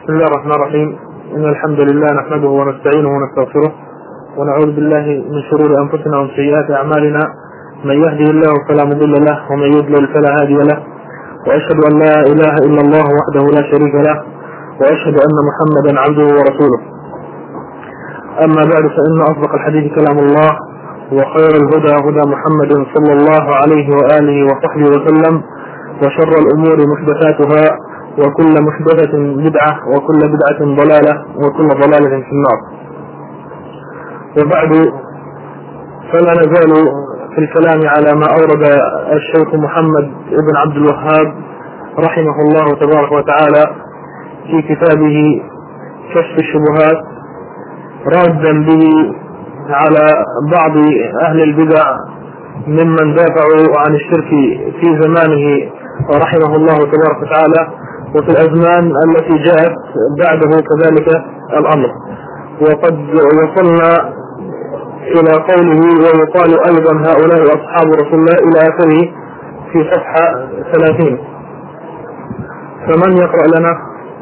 بسم الله الرحمن الرحيم. إن الحمد لله نحمده ونستعينه ونستغفره ونعوذ بالله من شرور أنفسنا ومن سيئات أعمالنا. من يهده الله فلا مضل له ومن يضلل فلا هادي له، وأشهد أن لا إله إلا الله وحده لا شريك له، وأشهد أن محمدا عبده ورسوله. أما بعد، فإن أصدق الحديث كلام الله، وخير الهدى هدى محمد صلى الله عليه وآله وصحبه وسلم، وشر الأمور محدثاتها، وكل محدثة بدعة، وكل بدعة ضلالة، وكل ضلالة في النار. وبعد، فلا نزال في الكلام على ما أورد الشيخ محمد بن عبد الوهاب رحمه الله تبارك وتعالى في كتابه كشف الشبهات، رادا به على بعض أهل البدع ممن دافعوا عن الشرك في زمانه رحمه الله تبارك وتعالى، وفي الأزمان التي جاءت بعده كذلك الأمر. وقد وصلنا إلى قوله: ويقال أيضا هؤلاء أصحاب رسول الله، إلى آخره في صفحة 30. فمن يقرأ لنا؟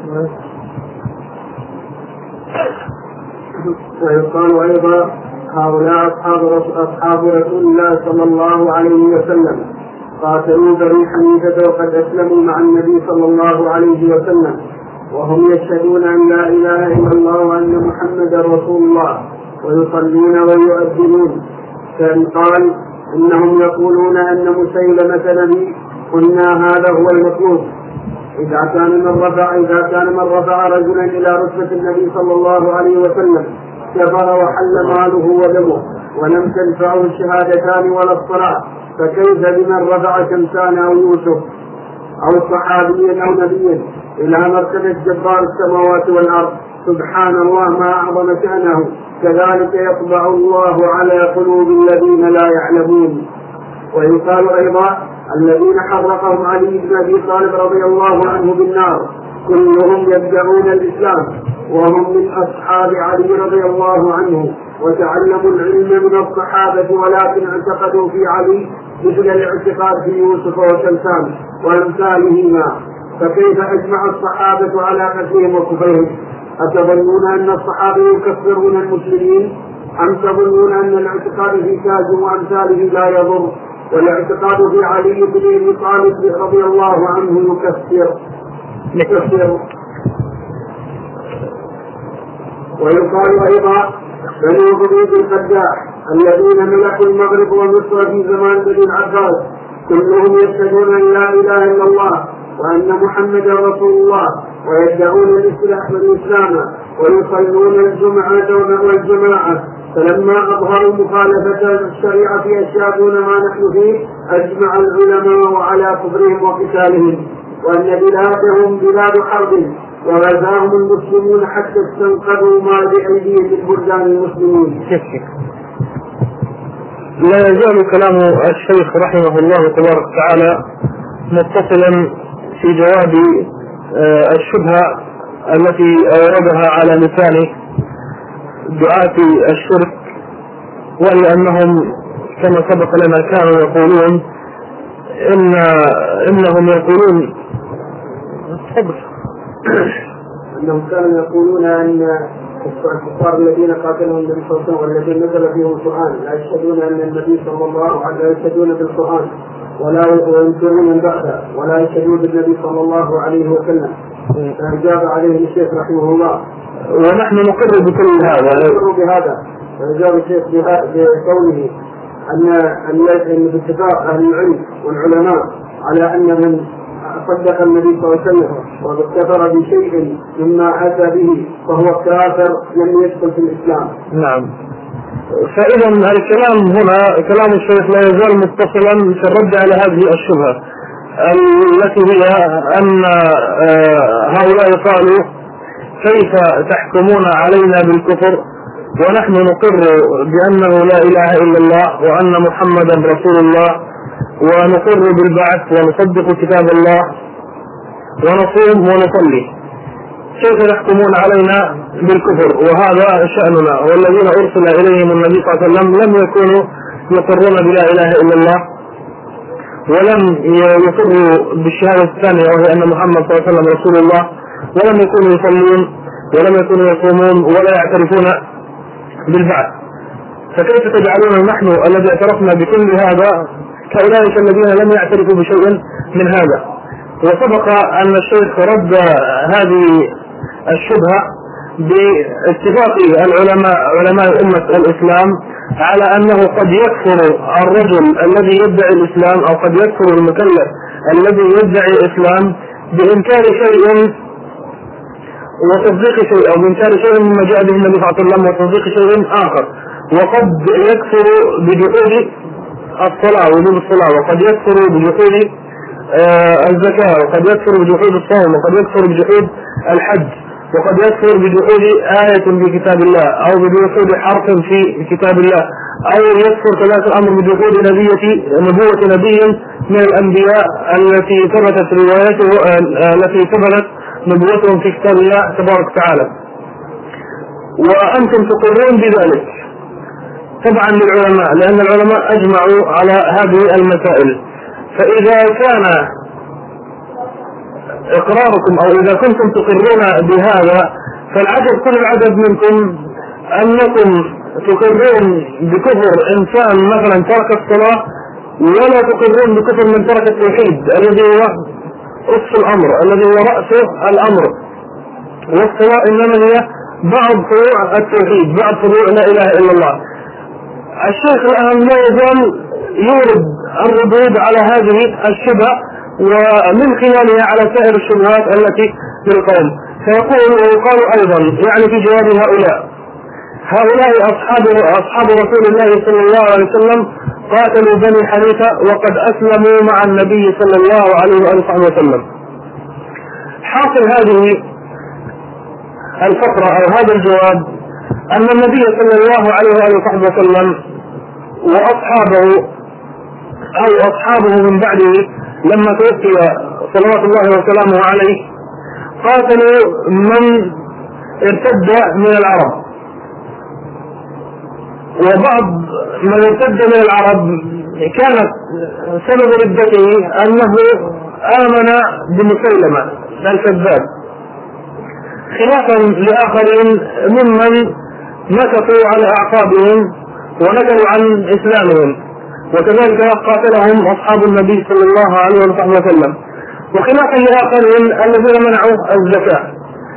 ويقال أيضا هؤلاء أصحاب رسول الله صلى الله عليه وسلم، قاتلوا بني حنيفة وقد أسلموا مع النبي صلى الله عليه وسلم، وهم يشهدون أن لا إله إلا الله وأن محمدا رسول الله، ويصلون ويؤذنون. كان قال إنهم يقولون أن مسيلمة نبي، قلنا هذا هو المطلوب. إذا كان من رفع رجلا إلى رتبة النبي صلى الله عليه وسلم كفر وحل ماله ودمه، ولم تنفعه الشهادتان ولا الصلاة، فكيف بمن رفع شمسان أو يوسف أو صحابيا أو نبيا إلى مرتبة جبار السماوات والأرض؟ سبحان الله، ما أعظم شأنه. كذلك يطبع الله على قلوب الذين لا يعلمون. ويقال أيضا الذين حرقهم علي بن أبي طالب رضي الله عنه بالنار كلهم يدعون الإسلام، وهم من أصحاب علي رضي الله عنه، وتعلموا العلم من الصحابة، ولكن اعتقدوا في علي مثل الاعتقاد في يوسف وشمسان وأمثالهما. فكيف أجمع الصحابة على قتلهم وكفرهم؟ أتظنون أن الصحابة يكفرون المسلمين، أم تظنون أن الاعتقاد في كاظم وأمثاله لا يضر، والاعتقاد في علي بن أبي طالب رضي الله عنه يكفر؟ ويقال أيضا بنو عبيد القداح الذين ملكوا المغرب ومصر في زمان بني العباس كلهم يشهدون أن لا إله إلا الله وأن محمدا رسول الله، ويدعون الإسلام ويصلون الجمعة والجماعة، فلما أظهروا مخالفة الشريعة أشياء دون ما نحن فيه أجمع العلماء على كفرهم وقتالهم، وأن بلادهم بلاد حرب، وغزاهم المسلمون حتى استنقذوا ما بأيديهم من بلدان المسلمين. لا يزال كلام الشيخ رحمه الله تبارك وتعالى متصلا في جواب الشبهة التي أوردها على لسان دعاة الشرك، وهي أنهم كما سبق لنا كانوا يقولون إنهم يقولون أنهم كانوا يقولون أن الكفار الذين قاتلهم النبي صلى الله عليه وسلم والذين نزل فيهم القرآن لا يشهدون أن النبي صلى الله عليه وسلم، لا يشهدون بالقرآن ولا ينكرون من بعده، ولا يشهدون بالنبي صلى الله عليه وسلم. فأجاب عليه الشيخ رحمه الله: ونحن نقر بكل هذا. فأجاب الشيخ بقوله أن باتفاق أهل العلم والعلماء على أن من صدق النبي صلى الله عليه وسلم وكفر بشيء مما أتى به فهو كافر لم يدخل في الإسلام. نعم. فإذا الكلام هنا كلام الشيخ لا يزال متصلا في الرد على هذه الشبهة التي هي أن هؤلاء قالوا: كيف تحكمون علينا بالكفر ونحن نقر بأنه لا إله إلا الله وأن محمدا رسول الله، ونقر بالبعث ونصدق كتاب الله ونصوم ونصلي، كيف تحكمون علينا بالكفر وهذا شأننا؟ والذين أرسل إليهم النبي صلى الله عليه وسلم لم يكونوا يقرون بلا إله إلا الله، ولم يقروا بالشهادة الثانية وهي أن محمد صلى الله عليه وسلم رسول الله، ولم يكونوا يصلون ولم يكونوا يصومون ولا يعترفون بالبعث، فكيف تجعلون نحن الذي اعترفنا بكل هذا كأولئك الذين لم يعترفوا بشيء من هذا؟ وسبق أن الشيخ رد هذه الشبهة باتفاق علماء أمة الإسلام على أنه قد يكفر الرجل الذي يدعي الإسلام أو قد يكفر المكلف الذي يدعي الإسلام بإنكار شيء وتصديق شيء، أو بإنكار شيء مما جاء به النبي صلى الله عليه وسلم وتصديق شيء آخر، وقد يكفر بجحود الصلاة وجوب الصلاة، وقد يكفر بجحود الزكاة، وقد يكفر بجحود الصوم، وقد يكفر بجحود الحج، وقد يكفر بجحود آية في كتاب الله أو بجحود حرف في كتاب الله، أو يكفر كذلك الأمر بجحود نبوة نبي من الأنبياء التي ثبتت روايته التي ثبتت نبوتهم في كتاب الله تبارك وتعالى، وأنتم تقرون بذلك طبعا للعلماء، لأن العلماء أجمعوا على هذه المسائل. فإذا كان إقراركم أو إذا كنتم تقرون بهذا، فالعجب كل العجب منكم أنكم تقرون بكفر إنسان مثلا ترك الصلاة، ولا تقرون بكفر من ترك التوحيد الذي هو أصل الأمر، الذي هو رأس الأمر. والصلاة إنما هي بعض فروع التوحيد، بعض فروع لا إله إلا الله. الشيخ الآن لا يزال يورد الردود على هذه الشبهة ومن خلالها على سائر الشبهات التي للقوم، فيقول ويقال أيضا يعني في جواب هؤلاء أصحاب رسول الله صلى الله عليه وسلم قاتلوا بني حنيفة وقد أسلموا مع النبي صلى الله عليه وسلم. حاصل هذه الفقرة أو هذا الجواب أن النبي صلى الله عليه وسلم وأصحابه أو أصحابه من بعده لما توفي صلوات الله وسلامه عليه قاتلوا من ارتد من العرب، وبعض من ارتد من العرب كانت سبب ردته أنه آمن بمسيلمة الكذاب، خلافا لآخرين ممن نكثوا على أعقابهم ونكلوا عن إسلامهم، وكذلك قاتلهم أصحاب النبي صلى الله عليه وسلم، وخلافا لآخرين الذين منعوا الزكاة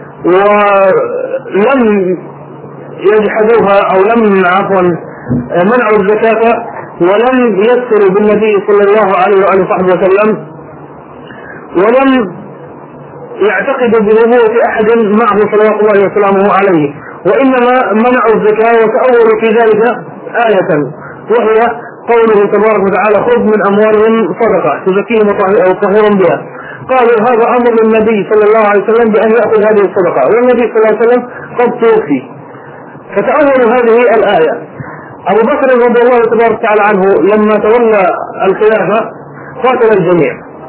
ولم يجحدوها أو منعوا الزكاة ولم يسروا بالنبي صلى الله عليه وسلم، ولم يعتقدوا بنبوة أحد معه صلوات الله وسلامه عليه، وإنما منعوا الزكاة وتأولوا في ذلك آية وهي قوله تبارك وتعالى خذ من أموالهم صدقة تزكيهم وتطهرهم بها. قالوا هذا أمر للنبي صلى الله عليه وسلم بأن يأخذ هذه الصدقة، والنبي صلى الله عليه وسلم قد توفي، فتأولوا هذه الآية. أبو بكر رضي الله تبارك وتعالى عنه لما تولى الخلافة قاتل الجميع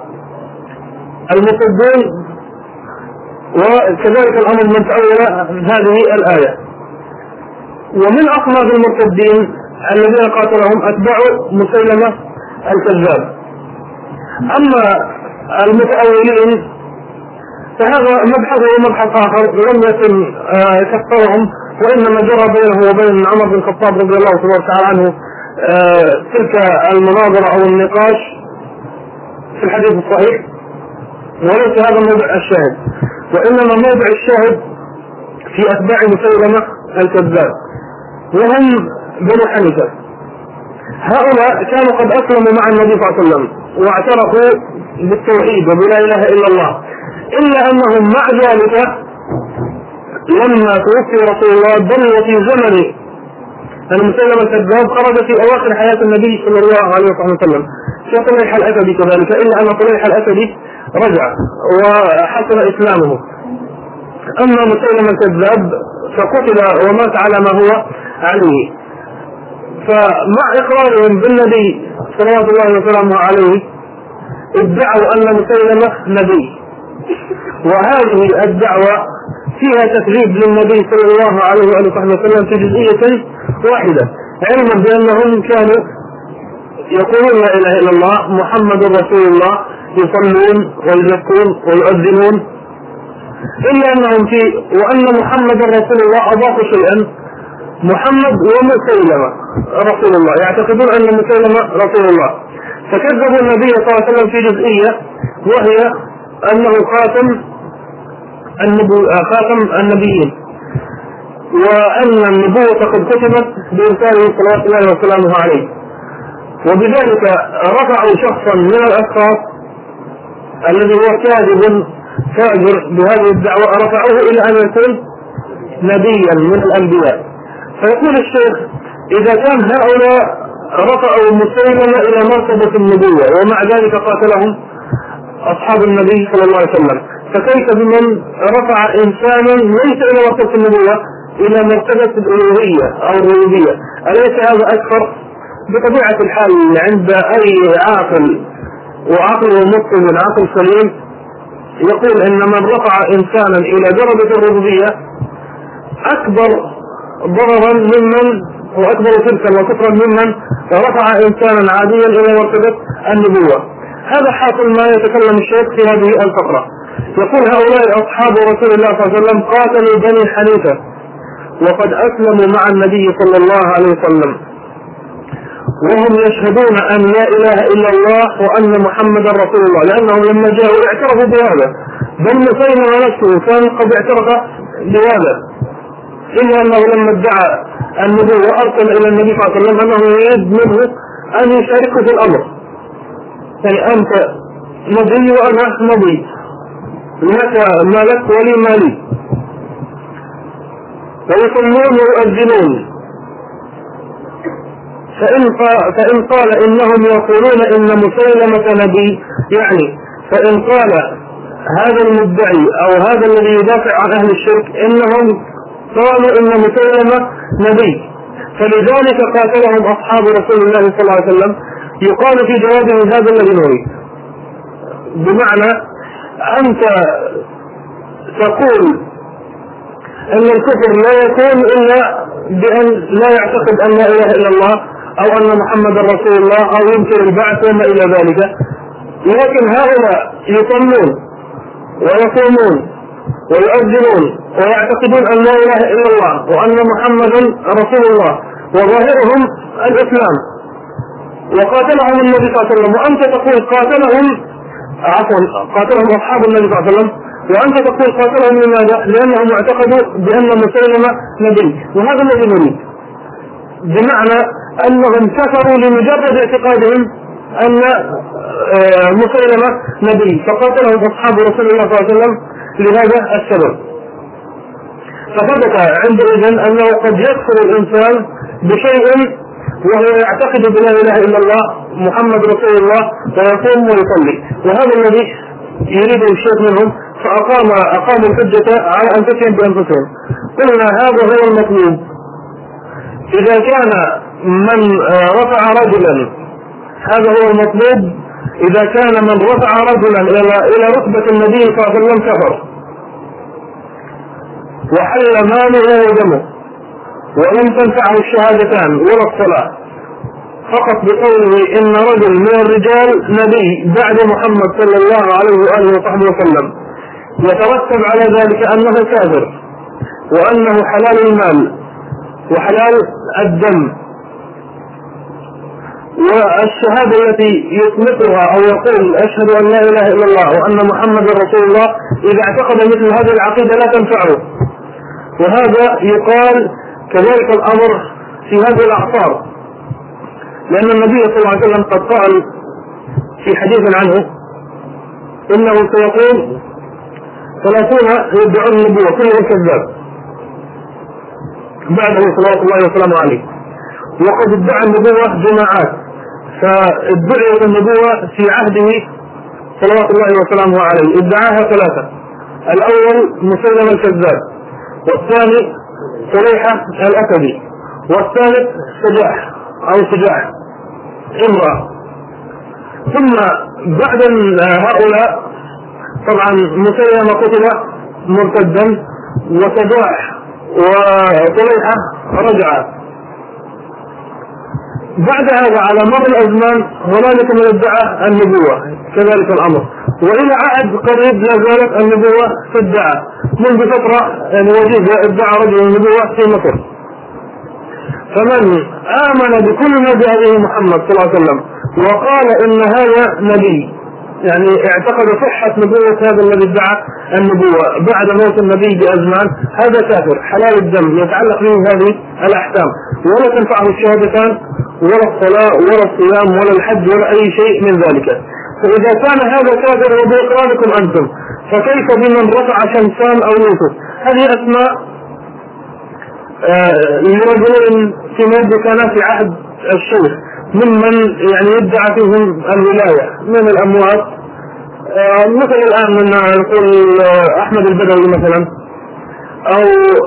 المصدون، وكذلك الأمر من تأول هذه الآية. ومن أصناف المرتدين الذين قاتلهم أتباع مسيلمة الكذاب. أما المتأولين فهذا مبحث آخر لم يتم كفرهم، وإنما جرى بينه وبين عمر بن الخطاب رضي الله تعالى عنه تلك المناظرة أو النقاش في الحديث الصحيح، وليس هذا موضع الشاهد، وإنما موضع الشاهد في أتباع مسيلمة الكذاب وهم بنو حنيفة. هؤلاء كانوا قد أسلموا مع النبي صلى الله عليه وسلم واعترفوا بالتوحيد وبلا إله إلا الله، إلا أنهم مع ذلك لما توفي رسول الله بل وفي زمن المسيلمة الكذاب خرج في أواخر حياة النبي صلى الله عليه وسلم كطليح الأسدي كذلك، إلا أن طليح الأسدي رجع وحسن إسلامه. أما مسيلمة الكذاب فقتل ومات على ما هو عليه. فمع إقرارهم بالنبي صلوات الله وسلامه عليه ادعوا أن مسيلمة نبي، وهذه الدعوة فيها تكذيب للنبي صلى الله عليه وسلم في جزئية واحدة، علما بأنهم كانوا يقولون لا إله إلا الله محمد رسول الله، يصلون ويزكون ويؤذنون، إلا أنهم في وأن محمد رسول الله أضافوا شيئا، محمد ومسيلمة رسول الله، يعتقدون أن مسيلمة رسول الله، فكذبوا النبي صلى الله عليه وسلم في جزئية، وهي أنه خاتم النبيين، وأن النبوة قد كتبت بإرساله صلوات الله وسلامه عليه. وبذلك رفعوا شخصا من الأشخاص الذي هو كاذب فاجر بهذه الدعوة، رفعوه إلى أن يكون نبيا من الأنبياء. فيقول الشيخ إذا كان هؤلاء رفعوا مسيلمة إلى مرتبة النبوة ومع ذلك قاتلهم أصحاب النبي صلى الله عليه وسلم، فكيف بمن رفع إنسانا ليس إلى مرتبة النبوة إلى مرتبة الألوهية أو الربوبية؟ أليس هذا أكثر؟ بطبيعة الحال عند أي عاقل وعقله مسلم عقل سليم يقول إن من رفع إنسانا إلى درجة الربوبية أكبر ضررا ممن وأكبر شركا وكفرا ممن رفع إنسانا عاديا إلى مرتبة النبوة. هذا حاصل ما يتكلم الشيخ في هذه الفقرة. يقول هؤلاء أصحاب رسول الله صلى الله عليه وسلم قاتلوا بني حنيفة وقد أسلموا مع النبي صلى الله عليه وسلم، وهم يشهدون أن لا إله إلا الله وأن محمد رسول الله، لأنهم لما جاءوا اعترفوا بهذا، بل مسيلمة نفسه كان قد اعترف بهذا، إلا أنه لما ادعى النبوة أرسل إلى النبي صلى الله عليه وسلم أنه يريد منه أن يشاركه في الأمر، يعني أنت نبي وأنا نبي، لك ما لك ولي ما لي، ويصلون ويؤذنون. فإن قال إنهم يقولون إن مسيلمة نبي، يعني فإن قال هذا المدعي أو هذا الذي يدافع عن أهل الشرك إنهم قالوا إن مسيلمة نبي، فلذلك قاتلهم أصحاب رسول الله صلى الله عليه وسلم، يقال في جوابه هذا الذي نريد، بمعنى أنت تقول أن الكفر لا يكون إلا بأن لا يعتقد أن لا إله إلا الله أو أن محمد رسول الله أو ينكر البعث وما إلى ذلك، لكن هؤلاء يصلون ويصومون ويؤذنون ويعتقدون أن لا إله إلا الله وأن محمدا رسول الله وظاهرهم الإسلام، وقاتلهم النبي صلى الله عليه وسلم، وأنت تقول قاتلهم أصحاب النبي صلى الله عليه وسلم، وأنت تقول قاتلهم لماذا؟ لأنهم اعتقدوا بأن مسيلمة نبي، وهذا الذي نريد، بمعنى أنهم كفروا لمجرد اعتقادهم أن مسيلمة نبي، فقاتلهم أصحاب رسول الله صلى الله عليه وسلم لهذا السبب. فثبت عندئذ أنه قد يكفر الإنسان بشيء وهو يعتقد بلا إله إلا الله محمد رسول الله ويقوم ويصلي، وهذا الذي يريده الشيخ منهم، فأقاموا الحجة على أنفسهم بأنفسهم. قلنا هذا هو المطلوب. إذا كان من رفع رجلا، هذا هو المطلوب، إذا كان من رفع رجلا إلى رتبة النبي صلى الله عليه وسلم كفر وحل ماله ودمه ولم تنفعه الشهادتان ولا الصلاة، فقط بقوله إن رجل من الرجال نبي بعد محمد صلى الله عليه وآله وصحبه وسلم، يترتب على ذلك أنه كافر وأنه حلال المال وحلال الدم. والشهادة التي يطلقها أو يقول أشهد أن لا إله إلا الله وأن محمد رسول الله إذا اعتقد مثل هذه العقيدة لا تنفعه، وهذا يقال كذلك الأمر في هذه الأعصار، لأن النبي صلى الله عليه وسلم قد قال في حديث عنه إنه سيقول 30 يدعون النبوة كلهم كذاب بعده صلوات الله وسلامه عليه، وقد ادعى النبوة جماعات، فادعيت النبوة في عهده صلوات الله وسلامه عليه ادعاها 3: الأول مسيلمة الكذاب، والثاني صليحة الأسدي، والثالث شجاع امرأة. ثم بعد هؤلاء طبعا مسيلمة قتل مرتدا، وشجاع وصليحة رجع. بعد هذا على مر الأزمان هنالك من ادعى النبوة كذلك الأمر، وإلى عهد قريب لا زالت النبوة تدعى. منذ فترة يعني وجيزة ادعى رجل النبوة في مصر، فمن آمن بكل ما جاء به محمد صلى الله عليه وسلم وقال إن هذا نبي، يعني اعتقد صحة نبوة هذا الذي ادعى النبوة بعد موت النبي بأزمان، هذا كافر حلال الدم يتعلق به هذه الأحكام، ولا تنفعه الشهادتان ولا الصلاة ولا الصيام ولا الحج ولا أي شيء من ذلك. فإذا كان هذا كافر وبإقراركم أنتم، فكيف بمن رفع شمسان أو يوسف؟ هذه أسماء لرجلين في مد كان في عهد الشيخ ممن يعني يدعى فيهم الولاية من الأموات، مثل الآن من نقول أحمد البدوي مثلا، أو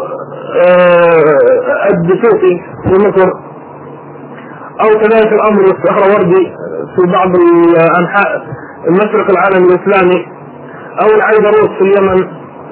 الدسوقي في مصر، أو كذلك الأمر السهروردي في بعض أنحاء المشرق العالم الإسلامي، أو العيدروس في اليمن،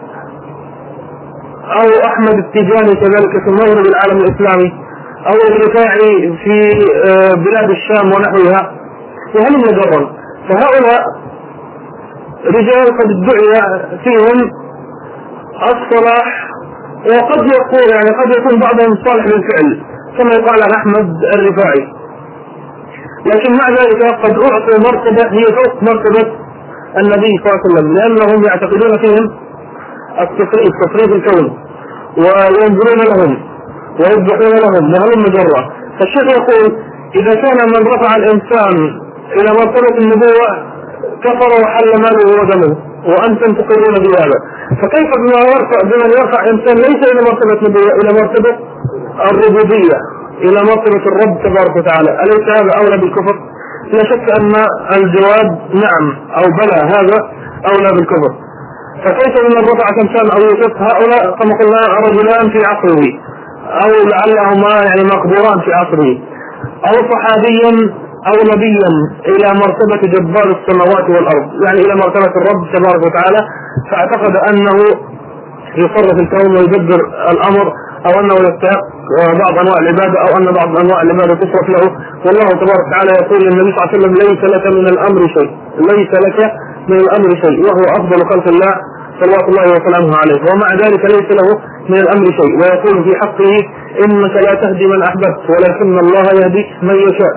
أو أحمد التيجاني كذلك في مغرب العالم الإسلامي، أو الرفاعي في بلاد الشام ونحوها، وهل مجرد. فهؤلاء رجال قد ادعي فيهم الصلاح، وقد يقول يعني قد يكون بعضهم صالح بالفعل كما يقال عن أحمد الرفاعي، لكن مع ذلك قد أعطوا مرتبة هي فوق مرتبة النبي صلى الله عليه وسلم، لأنهم يعتقدون فيهم تصريف الكون وينظرون لهم ويذبحون لهم وهم مجرة. فالشيخ يقول إذا كان من رفع الإنسان إلى مرتبة النبوة كفر وحل ماله ودمه وأنتم تقرون بهذا، فكيف بمن يرفع إنسان ليس إلى مرتبة نبوة إلى مرتبة الربوبية إلى مرتبة الرب تبارك وتعالى؟ أليس هذا أولى بالكفر؟ لا شك أن الجواب نعم أو بلى، هذا أولى بالكفر. فكيف بمن رفع شمسان أو يوسف؟ هؤلاء كما قلنا رجلان في عصره أو لعلهما يعني مقبوران في عصره، أو صحابي أو نبيا إلى مرتبة جبار السماوات والأرض، يعني إلى مرتبة الرب تبارك وتعالى، فاعتقد أنه يصرف الكون ويدبر الأمر، أو أنه يستحق بعض أنواع العبادة، أو أن بعض أنواع العبادة تصرف له. والله تبارك وتعالى يقول للنبي صلى الله عليه وسلم ليس لك من الأمر شيء، ليس لك من الأمر شيء، وهو أفضل خلق الله صلوات الله وسلامه عليه، ومع ذلك ليس له من الأمر شيء. ويقول في حقه إنك لا تهدي من أحببت ولكن الله يهدي من يشاء.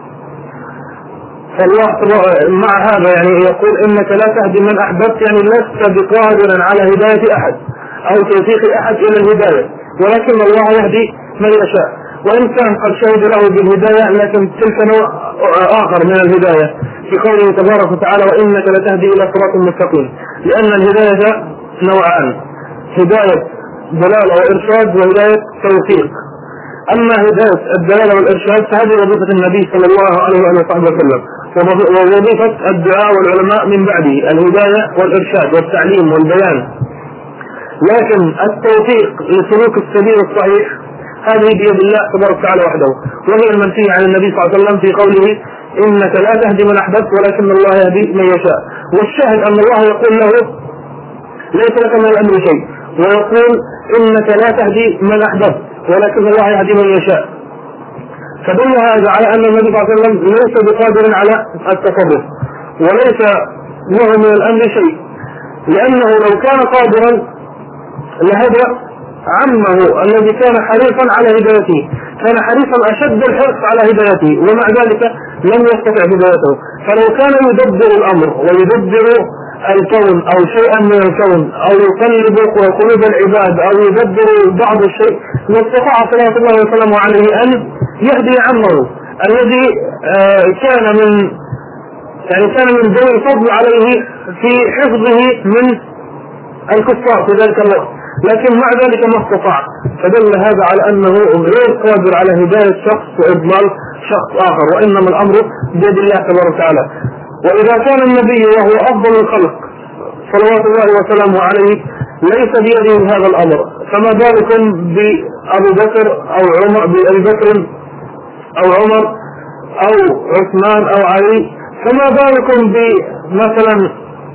فالله مع هذا يعني يقول إنك لا تهدي من أحببت، يعني لست بقادر على هداية أحد أو توفيق أحد إلى الهداية، ولكن الله يهدي من يشاء. وإن كان قد شهد له بالهداية لكن تلك نوع آخر من الهداية في قوله تبارك وتعالى وإنك لتهدي إلى صراط مستقيم، لأن الهداية نوعان: هداية دلالة وإرشاد وهداية توفيق. أما هداية الدلالة والإرشاد فهذه وظيفة النبي صلى الله عليه وسلم، ووظيفة الدعاء والعلماء من بعده الهداية والإرشاد والتعليم والبيان. لكن التوفيق لسلوك السبيل الصحيح هذه بيد الله تبارك وتعالى وحده، وهي المنفية عن النبي صلى الله عليه وسلم في قوله إنك لا تهدي من أحببت ولكن الله يهدي من يشاء. والشاهد أن الله يقول له ليس لك من الأمر شيء، ويقول إنك لا تهدي من أحببت ولكن الله يهدي من يشاء. فدل هذا على أن النبي صلى الله عليه وسلم ليس بقادر على التصرف وليس له من الأمر شيء، لأنه لو كان قادرا لهدى عمه الذي كان حريصا على هدايته، كان حريصا أشد الحرص على هدايته، ومع ذلك لم يستطع هدايته. فلو كان يدبر الأمر ويدبر الكون أو شيئا من الكون أو يقلب قلوب العباد أو يدبر بعض الشيء لاستطاع صلى الله عليه وسلم عليه أن يهدي عمه الذي كان من ذوي الفضل عليه في حفظه من الكفار في ذلك الوقت، لكن مع ذلك ما استطاع. فدل هذا على أنه غير قادر على هداية شخص وإضلال شخص آخر، وإنما الأمر بيد الله تبارك وتعالى. وإذا كان النبي وهو أفضل الخلق صلوات الله وسلامه عليه ليس بيده هذا الأمر، فما بالكم بأبو بكر أو عمر، بأبي بكر أو عمر أو عثمان أو علي؟ فما بالكم بمثلا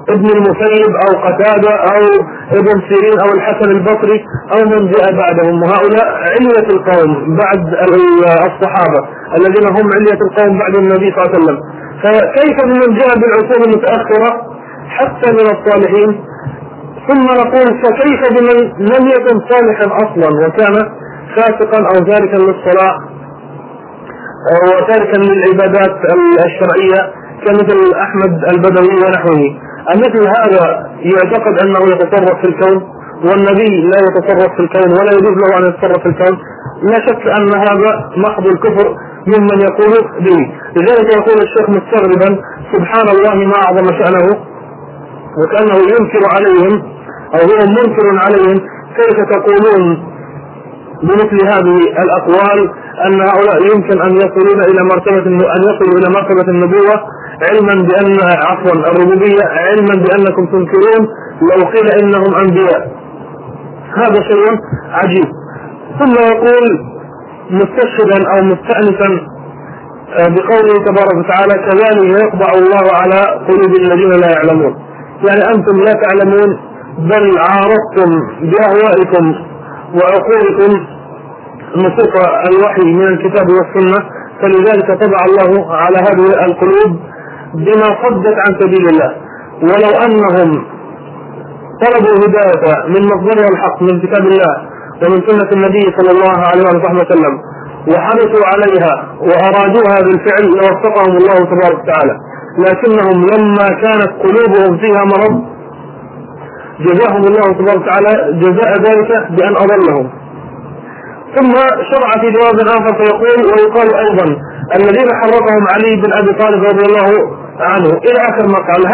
ابن المسيب أو قتادة أو ابن سيرين أو الحسن البصري أو من جاء بعدهم، وهؤلاء علية القوم بعد الصحابة الذين هم علية القوم بعد النبي صلى الله عليه وسلم. فكيف بمن جاء بالعصور المتأخرة حتى من الصالحين؟ ثم نقول فكيف بمن لم يكن صالحا أصلا وكان فاسقا أو تاركا للصلاة وتاركا للعبادات الشرعية كمثل أحمد البدوي ونحوه؟ مثل هذا يعتقد أنه يتصرف في الكون والنبي لا يتصرف في الكون ولا يجوز له أن يتصرف في الكون؟ لا شك أن هذا محض الكفر ممن يقول به. لذلك يقول الشيخ مستغربا سبحان الله ما أعظم شأنه، وكأنه ينكر عليهم أو هو منكر عليهم كيف تقولون بمثل هذه الأقوال أن هؤلاء يمكن أن يصلوا إلى مرتبة النبوة علما بأن الربوبية علما بأنكم تنكرون لو قيل إنهم أنبياء. هذا شيء عجيب. ثم يقول مستشهدا أو مستأنسا بقوله تبارك وتعالى كذلك يطبع الله على قلوب الذين لا يعلمون، يعني أنتم لا تعلمون بل عارضتم بأهوائكم وعقولكم نصوص الوحي من الكتاب والسنة، فلذلك طبع الله على هذه القلوب بما صدت عن سبيل الله. ولو أنهم طلبوا الهداية من مصدرها الحق من كتاب الله ومن سنة النبي صلى الله عليه وسلم وحرصوا عليها وأرادوها بالفعل لوفقهم الله تبارك وتعالى، لكنهم لما كانت قلوبهم فيها مرض جزاهم الله تبارك وتعالى جزاء ذلك بأن أضلهم. ثم شرع في جواب آخر فيقول ويقال أيضا الذين حرقهم علي بن أبي طالب رضي الله عنه إلى آخر ما قال.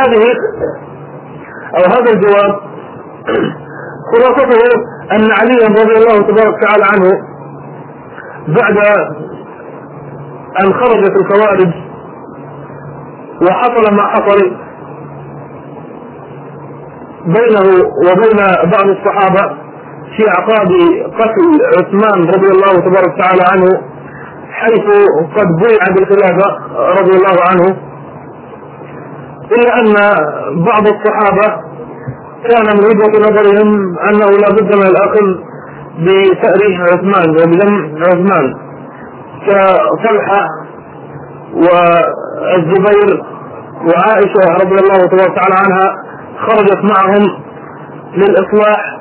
هذا الجواب خلاصته أن علي رضي الله تبارك وتعالى عنه بعد أن خرجت الخوارج وحصل ما حصل بينه وبين بعض الصحابة في عقاب قتل عثمان رضي الله تبارك وتعالى عنه حيث قد بويع بالخلافة رضي الله عنه، إلا أن بعض الصحابة كان من وجهة نظرهم أنه لا بد من الأخذ بثأر عثمان وبدم عثمان كطلحة والزبير وعائشة رضي الله تبارك وتعالى عنها خرجت معهم للإصلاح،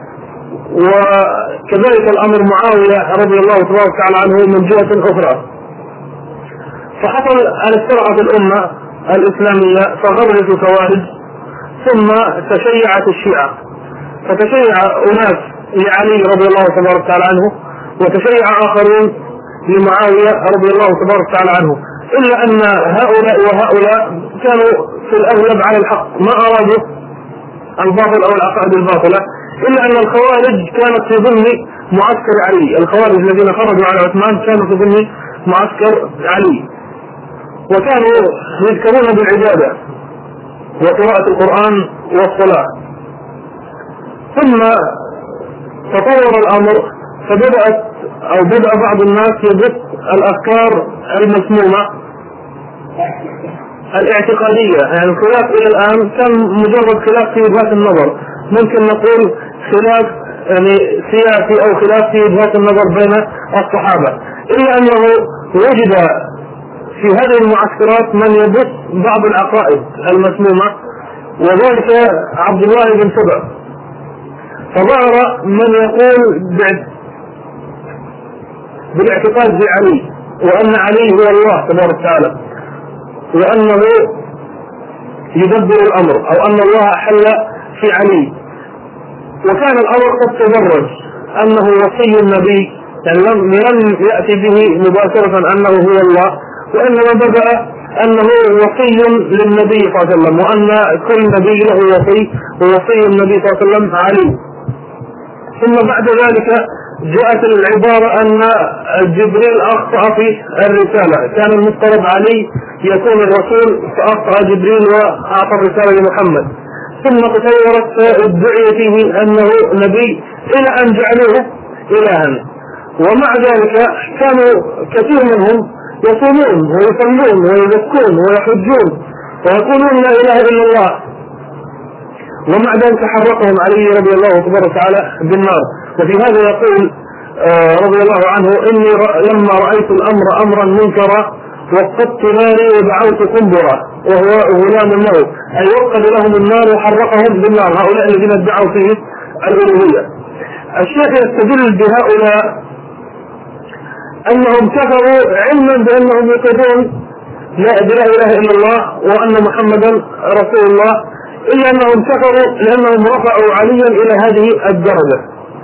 وكذلك الأمر معاوية رضي الله تبارك وتعالى عنه من جهة أخرى. فحصل أن افترقت الأمة الإسلامية فخرجت الخوارج ثم تشيعت الشيعة، فتشيع أناس لعلي رضي الله تبارك وتعالى عنه وتشيع آخرون لمعاوية رضي الله تبارك وتعالى عنه، إلا أن هؤلاء وهؤلاء كانوا في الأغلب على الحق ما أرادوا الباطل أو العقائد الباطلة، إلا أن الخوارج كانت في ضمن معسكر علي. الخوارج الذين خرجوا على عثمان كانوا في ضمن معسكر علي وكانوا يذكرون بالعبادة وقراءة القرآن والصلاة. ثم تطور الأمر بدأ بعض الناس يبث الأفكار المسمومة الاعتقادية. يعني الخلاف إلى الآن كان مجرد خلاف في وجهات النظر، ممكن نقول خلاف يعني سياسي أو خلاف في وجهات النظر بين الصحابة، إلا أنه وجد في هذه المعسكرات من يبث بعض العقائد المسمومة، وذلك عبد الله بن سبع. فظهر من يقول بالاعتقاد بعلي وأن علي هو الله تبارك وتعالى وأنه يدبر الأمر أو أن الله حل في علي، وكان الأمر قد تدرج أنه وصي النبي، يعني لم يأتي به مباشرة أنه هو الله، وإنما بدأ أنه وصي للنبي صلى الله عليه وسلم وأن كل نبي له وصي ووصي النبي صلى الله عليه وسلم علي. ثم بعد ذلك جاءت العبارة أن جبريل أخطأ في الرسالة، كان المفترض علي يكون الرسول فأخطأ جبريل وأعطى الرسالة لمحمد، ثم تطورت ادعي فيه أنه نبي إلى أن جعلوه إلها. ومع ذلك كانوا كثير منهم يصومون ويصلون ويزكون ويحجون ويقولون لا إله إلا الله، ومع ذلك حرقهم علي رضي الله تبارك وتعالى بالنار. وفي هذا يقول رضي الله عنه: إني لما رأيت الأمر أمرا منكرا وقدت ناري ودعوت قنبرة وهو غلام له، أي وقد لهم النار وحرقهم بالنار، هؤلاء الذين ادعوا فيه الألوهية. الشيخ يستدل بهؤلاء أنهم كفروا علما بأنهم يقولون لا إله إلا الله وأن محمدا رسول الله، إلا أنهم كفروا لأنهم رفعوا عليا إلى هذه الدرجة.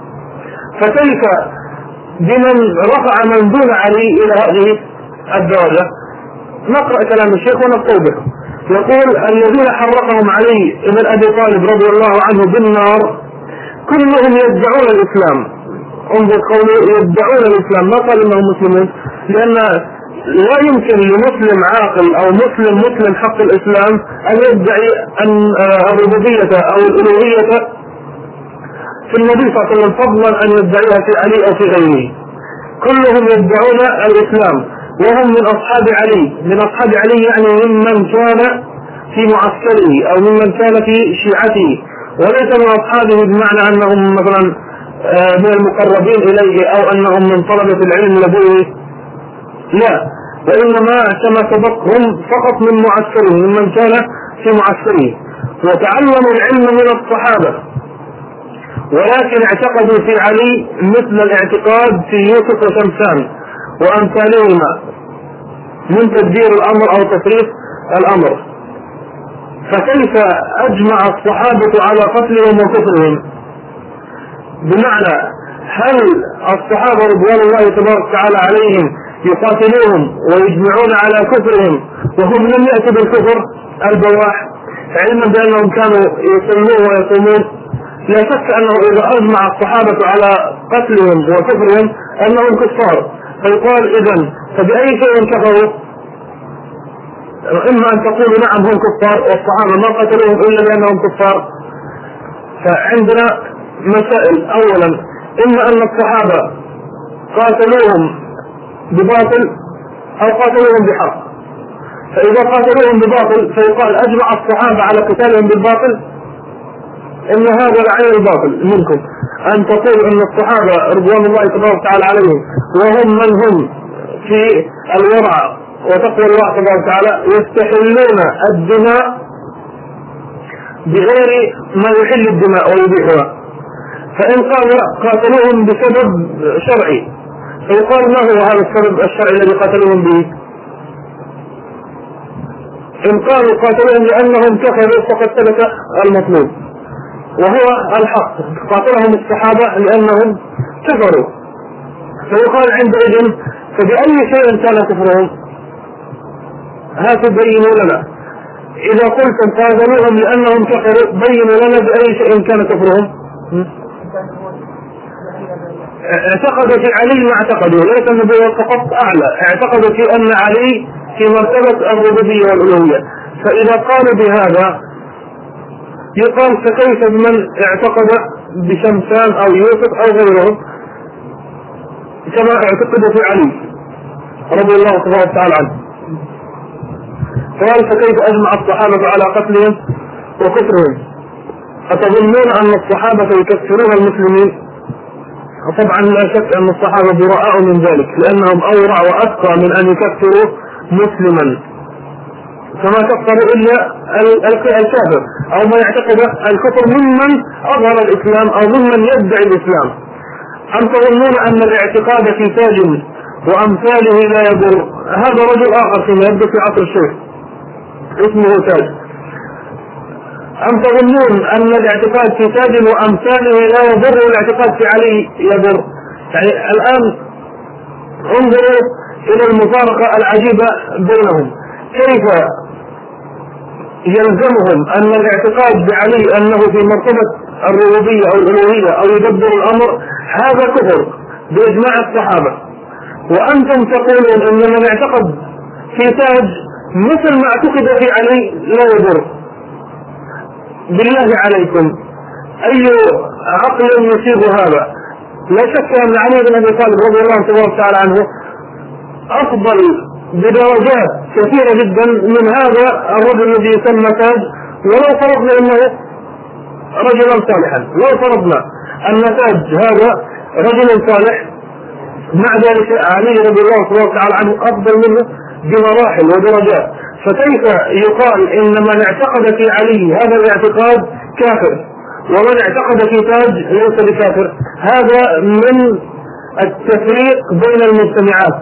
فكيف بمن رفع من دون علي إلى هذه الدرجة؟ نقرأ كلام الشيخ ونستوضح. يقول: الذين حرقهم علي بن أبي طالب رضي الله عنه بالنار كلهم يدعون الإسلام. انظر قوله يدعون الإسلام، ما قال إنهم مسلمون، لأن لا يمكن لمسلم عاقل أو مسلم حق الإسلام أن يدعي أن الربوبية أو الألوهية في النبي صلى الله عليه وسلم فضلا أن يدعيها في علي أو في غيره. كلهم يدعون الإسلام وهم من أصحاب علي. من أصحاب علي يعني ممن كان في معسكره أو ممن كان في شيعته، وليس من أصحابه بمعنى أنهم مثلا من المقربين إليه أو أنهم من طلبة العلم لديه، لا، وإنما كما سبق هم فقط من معسكره، ممن كان في معسكره، وتعلموا العلم من الصحابة، ولكن اعتقدوا في علي مثل الاعتقاد في يوسف وشمسان وأمثالهما من تدبير الأمر أو تصريف الأمر. فكيف أجمع الصحابة على قتلهم وكفرهم؟ بمعنى هل الصحابة رضوان الله تبارك وتعالى عليهم يقاتلوهم ويجمعون على كفرهم وهم لم يأتوا بالكفر البواح علما بأنهم كانوا يصلون ويصومون؟ لا شك أنه إذا أجمع الصحابة على قتلهم وكفرهم أنهم كفار، فيقال إذن فبأي شيء كفروا؟ إما أن تقولوا نعم هم كفار والصحابة ما قتلوهم إلا لأنهم كفار. فعندنا مسائل: أولا إما أن الصحابة قاتلوهم بباطل أو قاتلوهم بحق، فإذا قاتلوهم بباطل فيقال أجمع الصحابة على قتالهم بالباطل. إن هذا العين الباطل منكم أن تقول أن الصحابة رضوان الله تبارك وتعالى عليهم وهم من هم في الورع وتقوى الله تبارك وتعالى يستحلون الدماء بغير ما يحل الدماء ويبيحها. فإن قال قاتلوهم بسبب شرعي فيقال ما هو هذا السبب الشرعي الذي قاتلوهم به؟ إن قالوا قاتلوهم لأنهم كفروا فقد ثبت المطلوب وهو الحق، قاتلهم الصحابة لأنهم كفروا، فيقال عندئذ فبأي شيء كان كفرهم؟ هاتوا بينوا لنا. إذا قلتم قاتلوهم لأنهم كفروا بينوا لنا بأي شيء كان كفرهم. اعتقدوا في علي ما اعتقدوا، ليس النبوة فقط أعلى، اعتقدوا في أن علي في مرتبة الربوبية والألوهية. فإذا قالوا بهذا يقال فكيف بمن اعتقد بشمسان أو يوسف أو غيرهم كما اعتقدوا في علي رضي الله تبارك وتعالى عنه؟ قال فكيف أجمع الصحابة على قتلهم وكفرهم؟ أتظنون أن الصحابة يكفرون المسلمين؟ طبعا لا شك أن الصحابة براء من ذلك، لأنهم أورع وأتقى من أن يكفروا مسلما، كما كفر إلا الكافر أو ما يعتقد الكفر ممن أظهر الإسلام أو ممن يدعي الإسلام. أم تظنون أن الاعتقاد في تاج وأمثاله لا يضر؟ هذا رجل آخر فيما يبدو في عصر الشيخ اسمه تاج. أم تظنون أن الاعتقاد في تاج وأمثاله لا يضر والاعتقاد في علي يضر؟ يعني الآن انظروا إلى المفارقة العجيبة بينهم، كيف يلزمهم أن الاعتقاد بعلي أنه في مرتبة الربوبية أو الألوهية أو يدبر الأمر هذا كفر بإجماع الصحابة، وأنتم تقولون أن من اعتقد في تاج مثل ما اعتقد في علي لا يضر. بالله عليكم أي عقل يصيب هذا؟ لا شك أن علي بن أبي طالب رضي الله تبارك وتعالى عنه أفضل بدرجات كثيرة جدا من هذا الرجل الذي يسمى تاج، ولو فرضنا أنه رجلا صالحا، لو فرضنا أن تاج هذا رجل صالح، مع ذلك علي رضي الله سبحانه وتعالى عنه أفضل منه بمراحل ودرجات، فكيف يقال إن من اعتقد في علي هذا الاعتقاد كافر، ومن اعتقد في تاج ليس بكافر؟ هذا من التفريق بين المجتمعات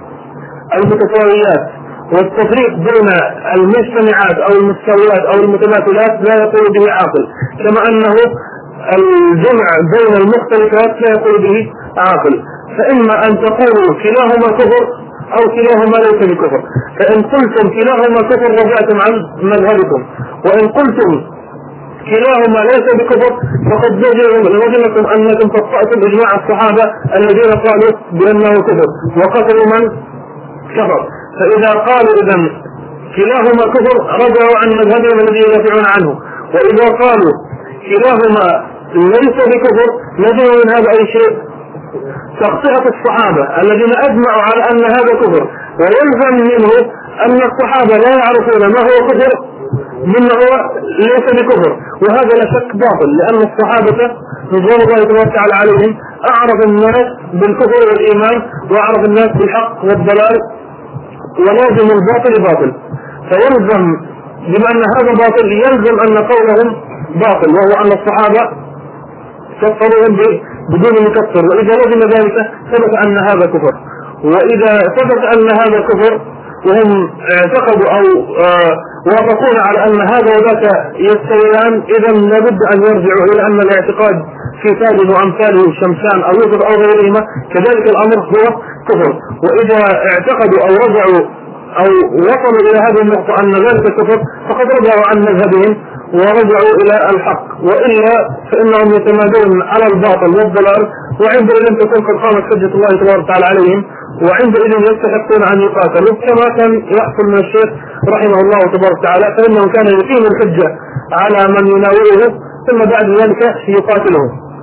المتساويات، والتفريق بين المجتمعات أو المستويات أو المتماثلات لا يقول به عاقل، كما أنه الجمع بين المختلفات لا يقول به عاقل. فإما أن تقولوا كلاهما كفر أو كلاهما ليس بكفر، فإن قلتم كلاهما كفر رجعتم عن مذهبكم، وإن قلتم كلاهما ليس بكفر فقد وجدتم أنكم تطأتم إجماع الصحابة الذين قالوا بأنه كفر وقتلوا من كفر. فإذا قالوا إذن كلاهما كفر رجعوا عن مذهبهم الذي يدافعون عنه، وإذا قالوا كلاهما ليس بكفر نجد من هذا أي شيء؟ تخطئة الصحابة الذين أجمعوا على أن هذا كفر، ويلزم منه أن الصحابة لا يعرفون ما هو كفر مما هو ليس بكفر، وهذا لا شك باطل، لأن الصحابة رضوان الله تعالى عليهم أعرف الناس بالكفر والإيمان، وأعرف الناس بالحق والضلال، ولازم الباطل باطل، فيلزم بما أن هذا باطل يلزم أن قولهم باطل، وهو أن الصحابة كفروا بدون مكفر، وإذا لزم ذلك ثبت أن هذا كفر. وإذا ثبت أن هذا كفر وهم اعتقدوا أو وافقون على أن هذا وذاك يستويان، إذا لابد أن يرجعوا إلى أن الاعتقاد في ثالث وأمثاله شمسان أو يوسف أو غيرهما كذلك الأمر هو كفر. وإذا اعتقدوا أو رجعوا أو وصلوا إلى هذه النقطة أن ذلك كفر فقد رجعوا عن مذهبهم ورجعوا إلى الحق، وإلا فإنهم يتمادون على الباطل والضلال، وعندئذ تكون قد قامت حجة الله تبارك وتعالى عليهم، وعندئذ يستحقون أن يقاتلوا كما كان يحصل من الشيخ رحمه الله تبارك وتعالى، فإنه كان يقيم الحجة على من يناوله ثم بعد ذلك يقاتله.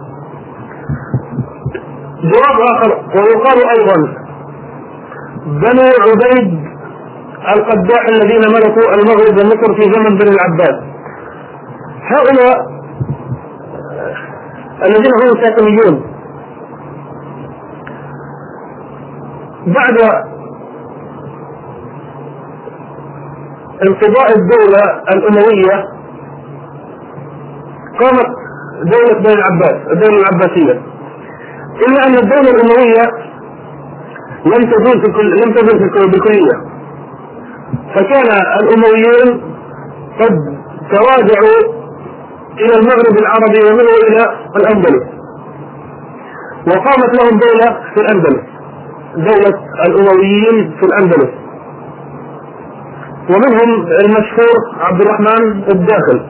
جواب آخر، ويقال أيضا بنو عبيد القداح الذين ملكوا المغرب ومصر في زمن بني العباس، هؤلاء الذين هم ساكنيون بعد انقضاء الدولة الأموية قامت دولة بني العباس، الدولة العباسية، إلا أن الدولة الأموية لم تزول بالكلية، فكان الأمويون قد تراجعوا إلى المغرب العربي ومنه إلى الأندلس، وقامت لهم دولة في الأندلس، دولة الأمويين في الأندلس، ومنهم المشهور عبد الرحمن الداخل،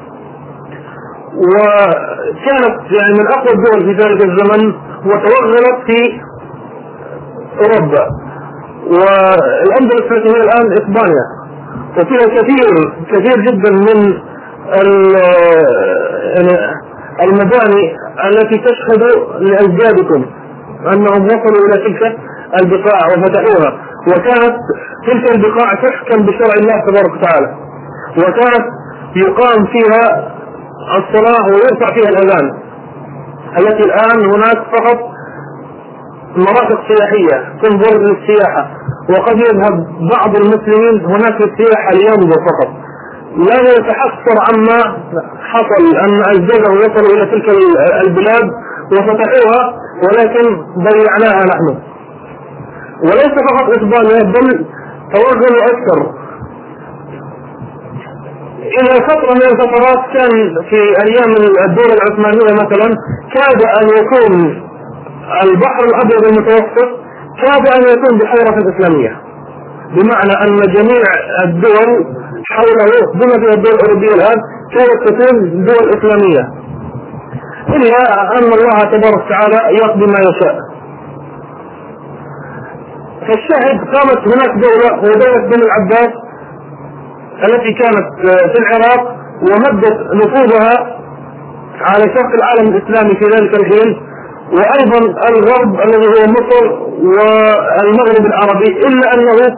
وكانت يعني من أقوى الدول في ذلك الزمن وتوغلت في أوروبا، والأندلس التي هي الآن إسبانيا، وفيها كثير جدا من المباني التي تشهد لأجدادكم أنهم وصلوا إلى تلك البقاع وفتحوها، وكانت تلك البقاع تحكم بشرع الله تبارك وتعالى، وكانت يقام فيها الصلاة ويرفع فيها الأذان، التي الآن هناك فقط مرافق سياحية تنظر للسياحة، وقد يذهب بعض المسلمين هناك للسياحة لينظر فقط، لا يتحسر عما حصل أن أجداده وصلوا إلى تلك البلاد وفتحوها، ولكن ضيعناها نحن. وليس فقط إسبانيا بل توغلوا أكثر. إلى فترة من الفترات كان في أيام الدولة العثمانية مثلا كاد أن يكون البحر الأبيض المتوسط كاد أن يكون بحيرة إسلامية، بمعنى أن جميع الدول حوله بما فيها الدول الأوروبية الآن كانت تكون دول إسلامية، إلا أن الله تبارك وتعالى يقضي ما يشاء. فالشاهد قامت هناك دولة ودولة بني العباس التي كانت في العراق ومدت نفوذها على شرق العالم الإسلامي في ذلك الحين، وأيضا الغرب الذي هو مصر والمغرب العربي، إلا أنه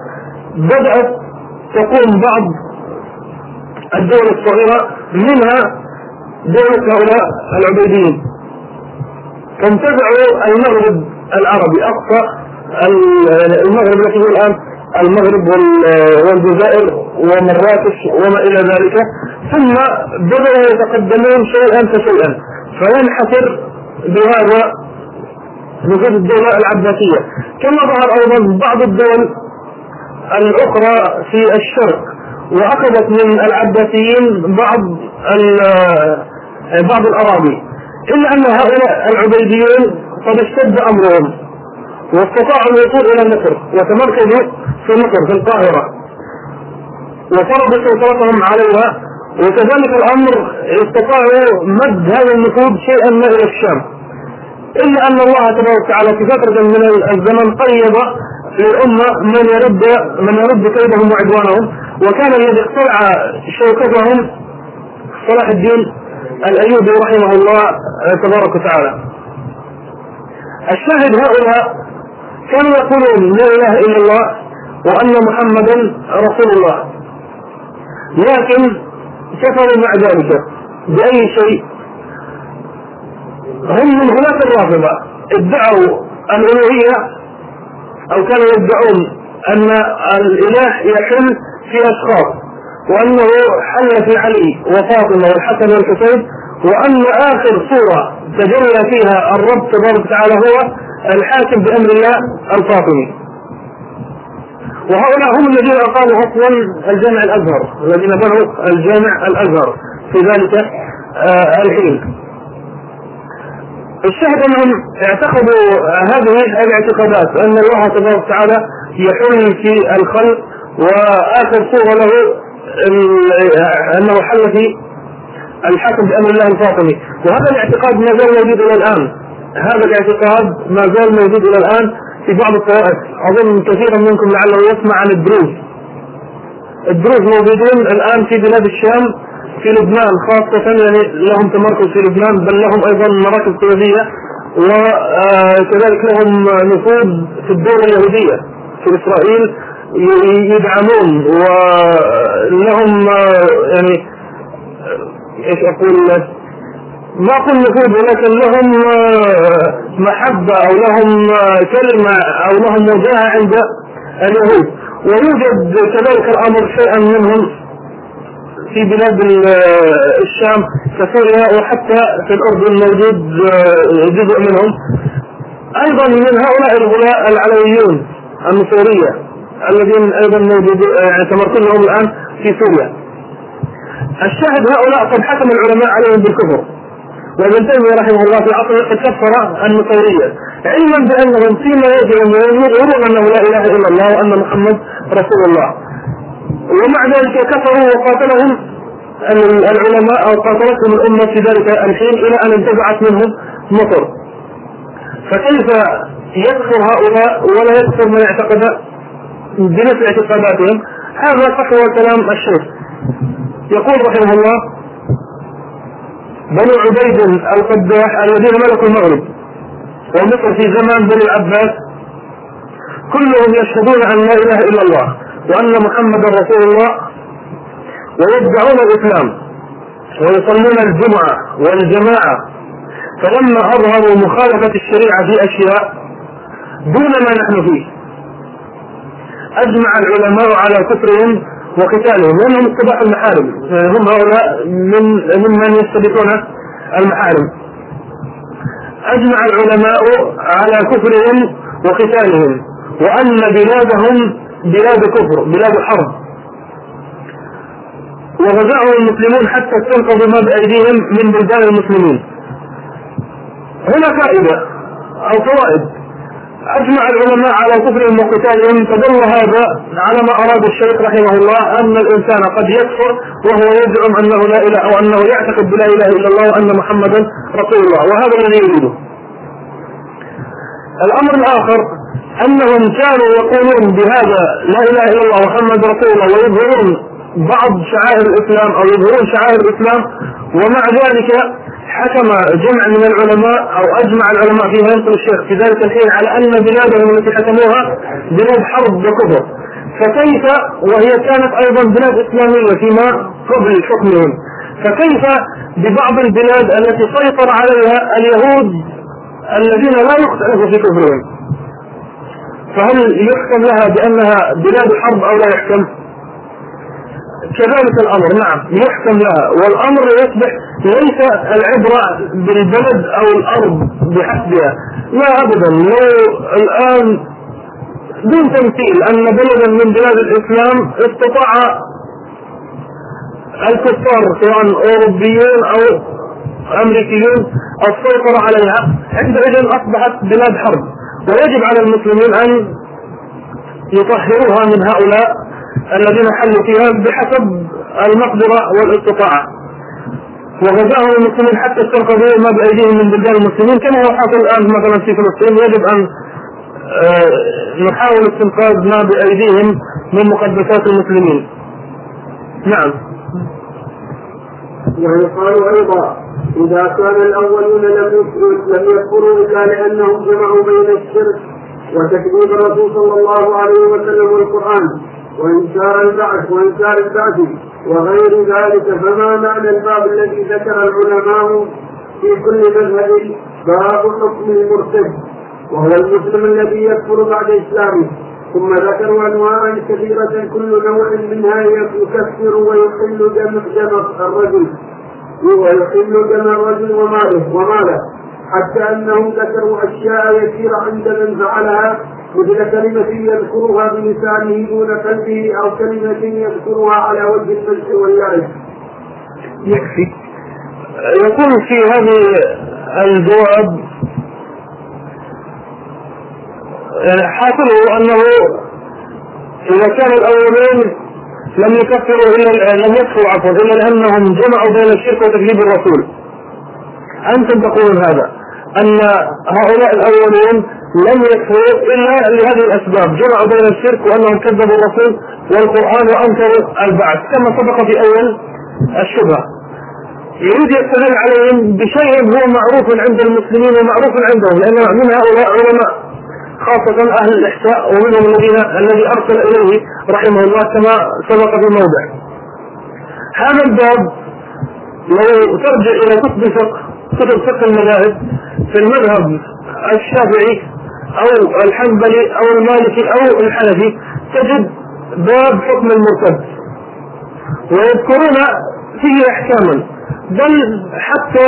بدأت تقوم بعض الدول الصغيرة منها دولة هؤلاء العبيديين، تنتزع المغرب العربي أقصى المغرب التي هو الآن المغرب والجزائر ومراكش وما إلى ذلك، ثم بدأوا يتقدمون شيئا فشيئا، فينحصر بهذا نفوذ الدولة العباسية. كما ظهر أيضا بعض الدول الأخرى في الشرق وأخذت من العباسيين بعض الأراضي، إلا أن هؤلاء العبيديون قد اشتد أمرهم واستطاعوا الوصول إلى مصر وتمركزوا في مصر في القاهرة وفرضوا سيطرتهم عليها، وكذلك الأمر استطاعوا مد هذا النفوذ شيئا ما إلى الشام، إلا أن الله تبارك وتعالى في فترة من الزمن قيض للأمة من يرد كيدهم وعدوانهم، وكان الذي اقتلع شوكتهم صلاح الدين الأيوبي رحمه الله تبارك وتعالى. الشاهد هؤلاء كانوا يقولون لا إله إلا الله وأن محمدا رسول الله، لكن كفروا مع ذلك بأي شيء؟ هم من غلاة الرافضة ادعوا الألوهية، أو كانوا يدعون أن الإله يحل في أشخاص، وأنه حل في علي وفاطمة والحسن والحسين، وأن آخر صورة تجلى فيها الرب تبارك وتعالى هو الحاكم بأمر الله الفاطمي. وهؤلاء هم الذين أقاموا أصلا الجامع الأزهر، الذين بنوا الجامع الأزهر في ذلك الحين. الشاهد أنهم اعتقدوا هذه الاعتقادات، أن الله تبارك وتعالى يحل في الخلق، وآخر صورة له أنه حل في الحكم بأمر الله الفاطمي. وهذا الاعتقاد ما زال موجود إلى الآن، هذا الاعتقاد ما زال موجود إلى الآن في بعض الطوائف. أظن كثيرا منكم لعله يسمع عن الدروز. الدروز موجودون الآن في بلاد الشام، في لبنان خاصة، يعني لهم تمركز في لبنان، بل لهم أيضا مراكز سياسية، وكذلك لهم نفوذ في الدولة اليهودية في إسرائيل، يدعمون، ولهم يعني ايش اقول، ما اقول نفوذ، ولكن لهم محبة او لهم كلمة او لهم وجاهة عند اليهود. ويوجد كذلك الامر شيئا منهم في بلاد الشام كسوريا، وحتى في الاردن موجود جزء منهم. ايضا من هؤلاء الغلاء العلويون النصيرية الذين ايضا موجود يعني تمركزهم الان في سوريا. الشاهد هؤلاء قد حكم العلماء عليهم بالكفر، وابن تيمية رحمه الله في عصره قد كفر النصيرية، علما بأنهم فيما يظهرون أنه لا إله إلا الله وأن محمد رسول الله، ومع ذلك كفروا وقاتلهم العلماء أو قاتلتهم الأمة في ذلك الحين إلى أن انتزعت منهم مصر. فكيف يكفر هؤلاء ولا يكفر من اعتقد بنفس اعتقاداتهم؟ هذا فحوى كلام الشيخ. يقول رحمه الله: بنو عبيد القداح الذين ملكوا المغرب ومصر في زمان بني العباس كلهم يشهدون أن لا إله إلا الله وأن محمد رسول الله، ويدعون الإسلام ويصلون الجمعة والجماعة، فلما أظهروا مخالفة الشريعة في أشياء دون ما نحن فيه أجمع العلماء على كفرهم وقتالهم، لأنهم اتباع المحارم، هم هؤلاء ممن يستبقون المحارم. أجمع العلماء على كفرهم وقتالهم، وأن بلادهم بلاد كفر، بلاد حرب، وغزاهم المسلمون حتى استنقذوا ما بأيديهم من بلدان المسلمين. هنا فائدة أو فوائد. أجمع العلماء على كفرهم وقتالهم، فدل هذا على ما أراد الشيخ رحمه الله، أن الإنسان قد يكفر وهو يزعم أنه لا إله، أو أنه يعتقد بلا إله إلا الله وأن محمدا رسول الله، وهذا الذي يريده. الأمر الآخر أنهم كانوا يقولون بهذا لا إله إلا الله محمد رسول الله، ويظهرون بعض شعائر الإسلام أو يظهرون شعائر الإسلام، ومع ذلك حكم جمع من العلماء أو أجمع العلماء فيها ينقل الشيخ في ذلك الحين على أن بلادهم التي حكموها بلاد حرب وكفر، فكيف وهي كانت أيضا بلاد إسلامية فيما قبل حكمهم؟ فكيف ببعض البلاد التي سيطر عليها اليهود الذين لا يختلف في كفرهم؟ فهل يحكم لها بأنها بلاد حرب أو لا يحكم؟ كذلك الأمر نعم يحكم لها، والأمر يصبح ليس العبرة بالبلد أو الأرض بحسبها، لا أبدا. لو الآن دون تمثيل أن بلدا من بلاد الإسلام استطاع الكفار سواء أوروبيون أو أمريكيون السيطرة عليها، عندئذ أصبحت بلاد حرب، ويجب على المسلمين أن يطهروها من هؤلاء الذين حلوا فيها بحسب المقدرة والاستطاعة. وغزاهم المسلمين حتى استنقذوا ما بأيديهم من بلدان المسلمين، كما هو حاصل الآن مثلا في فلسطين. يجب أن نحاول استنقاذ ما بأيديهم من مقدسات المسلمين. نعم. ويقال أيضا إذا كان الأولون لم يكفروا إلا لأنهم جمعوا بين الشرك وتكذيب الرسول صلى الله عليه وسلم والقرآن وإنكار البعث وغير ذلك، فما معنى الباب الذي ذكر العلماء في كل مذهب باب حكم المرتد وهو المسلم الذي يكفر بعد إسلامه؟ ثم ذكروا أنواعا كثيرة كل نوع منها يكفر ويحل دم الرجل وماله حتى أنهم ذكروا أشياء يسيرة عند من فعلها، مثل كلمة يذكرها بلسانه دون قلبه أو كلمة يذكرها على وجه المسح واللعب. يكفي. يقول في هذه الجواب حاصله أنه إذا كان الأولين لم يكفروا إلا لأنهم جمعوا بين الشرك وتكذيب الرسول. أنتم تقولون هذا أن هؤلاء الأولين لم يكفروا إلا لهذه الأسباب، جمعوا بين الشرك وأنهم كذبوا الرسول والقرآن وأنكروا البعث كما سبق في أول الشبهة. يريد يستدل عليهم بشيء هو معروف عند المسلمين ومعروف عندهم، لأن من هؤلاء علماء خاصة أهل الإحساء، ومنهم الذي أرسل إليه رحمه الله كما سبق في موضع. هذا الباب لو ترجع إلى كتب فقه المذاهب في المذهب الشافعي أو الحنبلي أو المالكي أو الحنفي تجد باب حكم المرتد، ويذكرون فيه أحكاما، بل حتى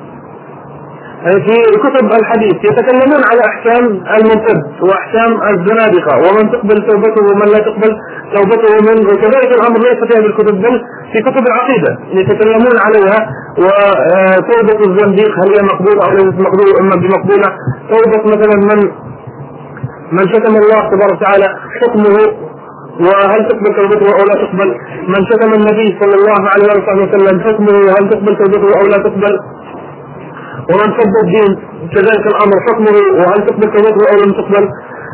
في كتب الحديث يتكلمون على أحكام المرتد وأحكام الزنادقة ومن تقبل توبته ومن لا تقبل توبته منه. وكذلك الأمر ليس في هذه الكتب بل في كتب العقيدة يتكلمون عليها، وتوبة الزنديق هل هي مقبولة أو ليست مقبولة أما بمقبولة، توبة مثلا من شتم الله تبارك وتعالى حكمه وهل تقبل توبته أو لا تقبل، من شتم النبي صلى الله عليه وسلم حكمه وهل تقبل توبته أو لا تقبل، ومن سب الدين كذلك الأمر حكمه وهل تقبل توبته أو لم تقبل،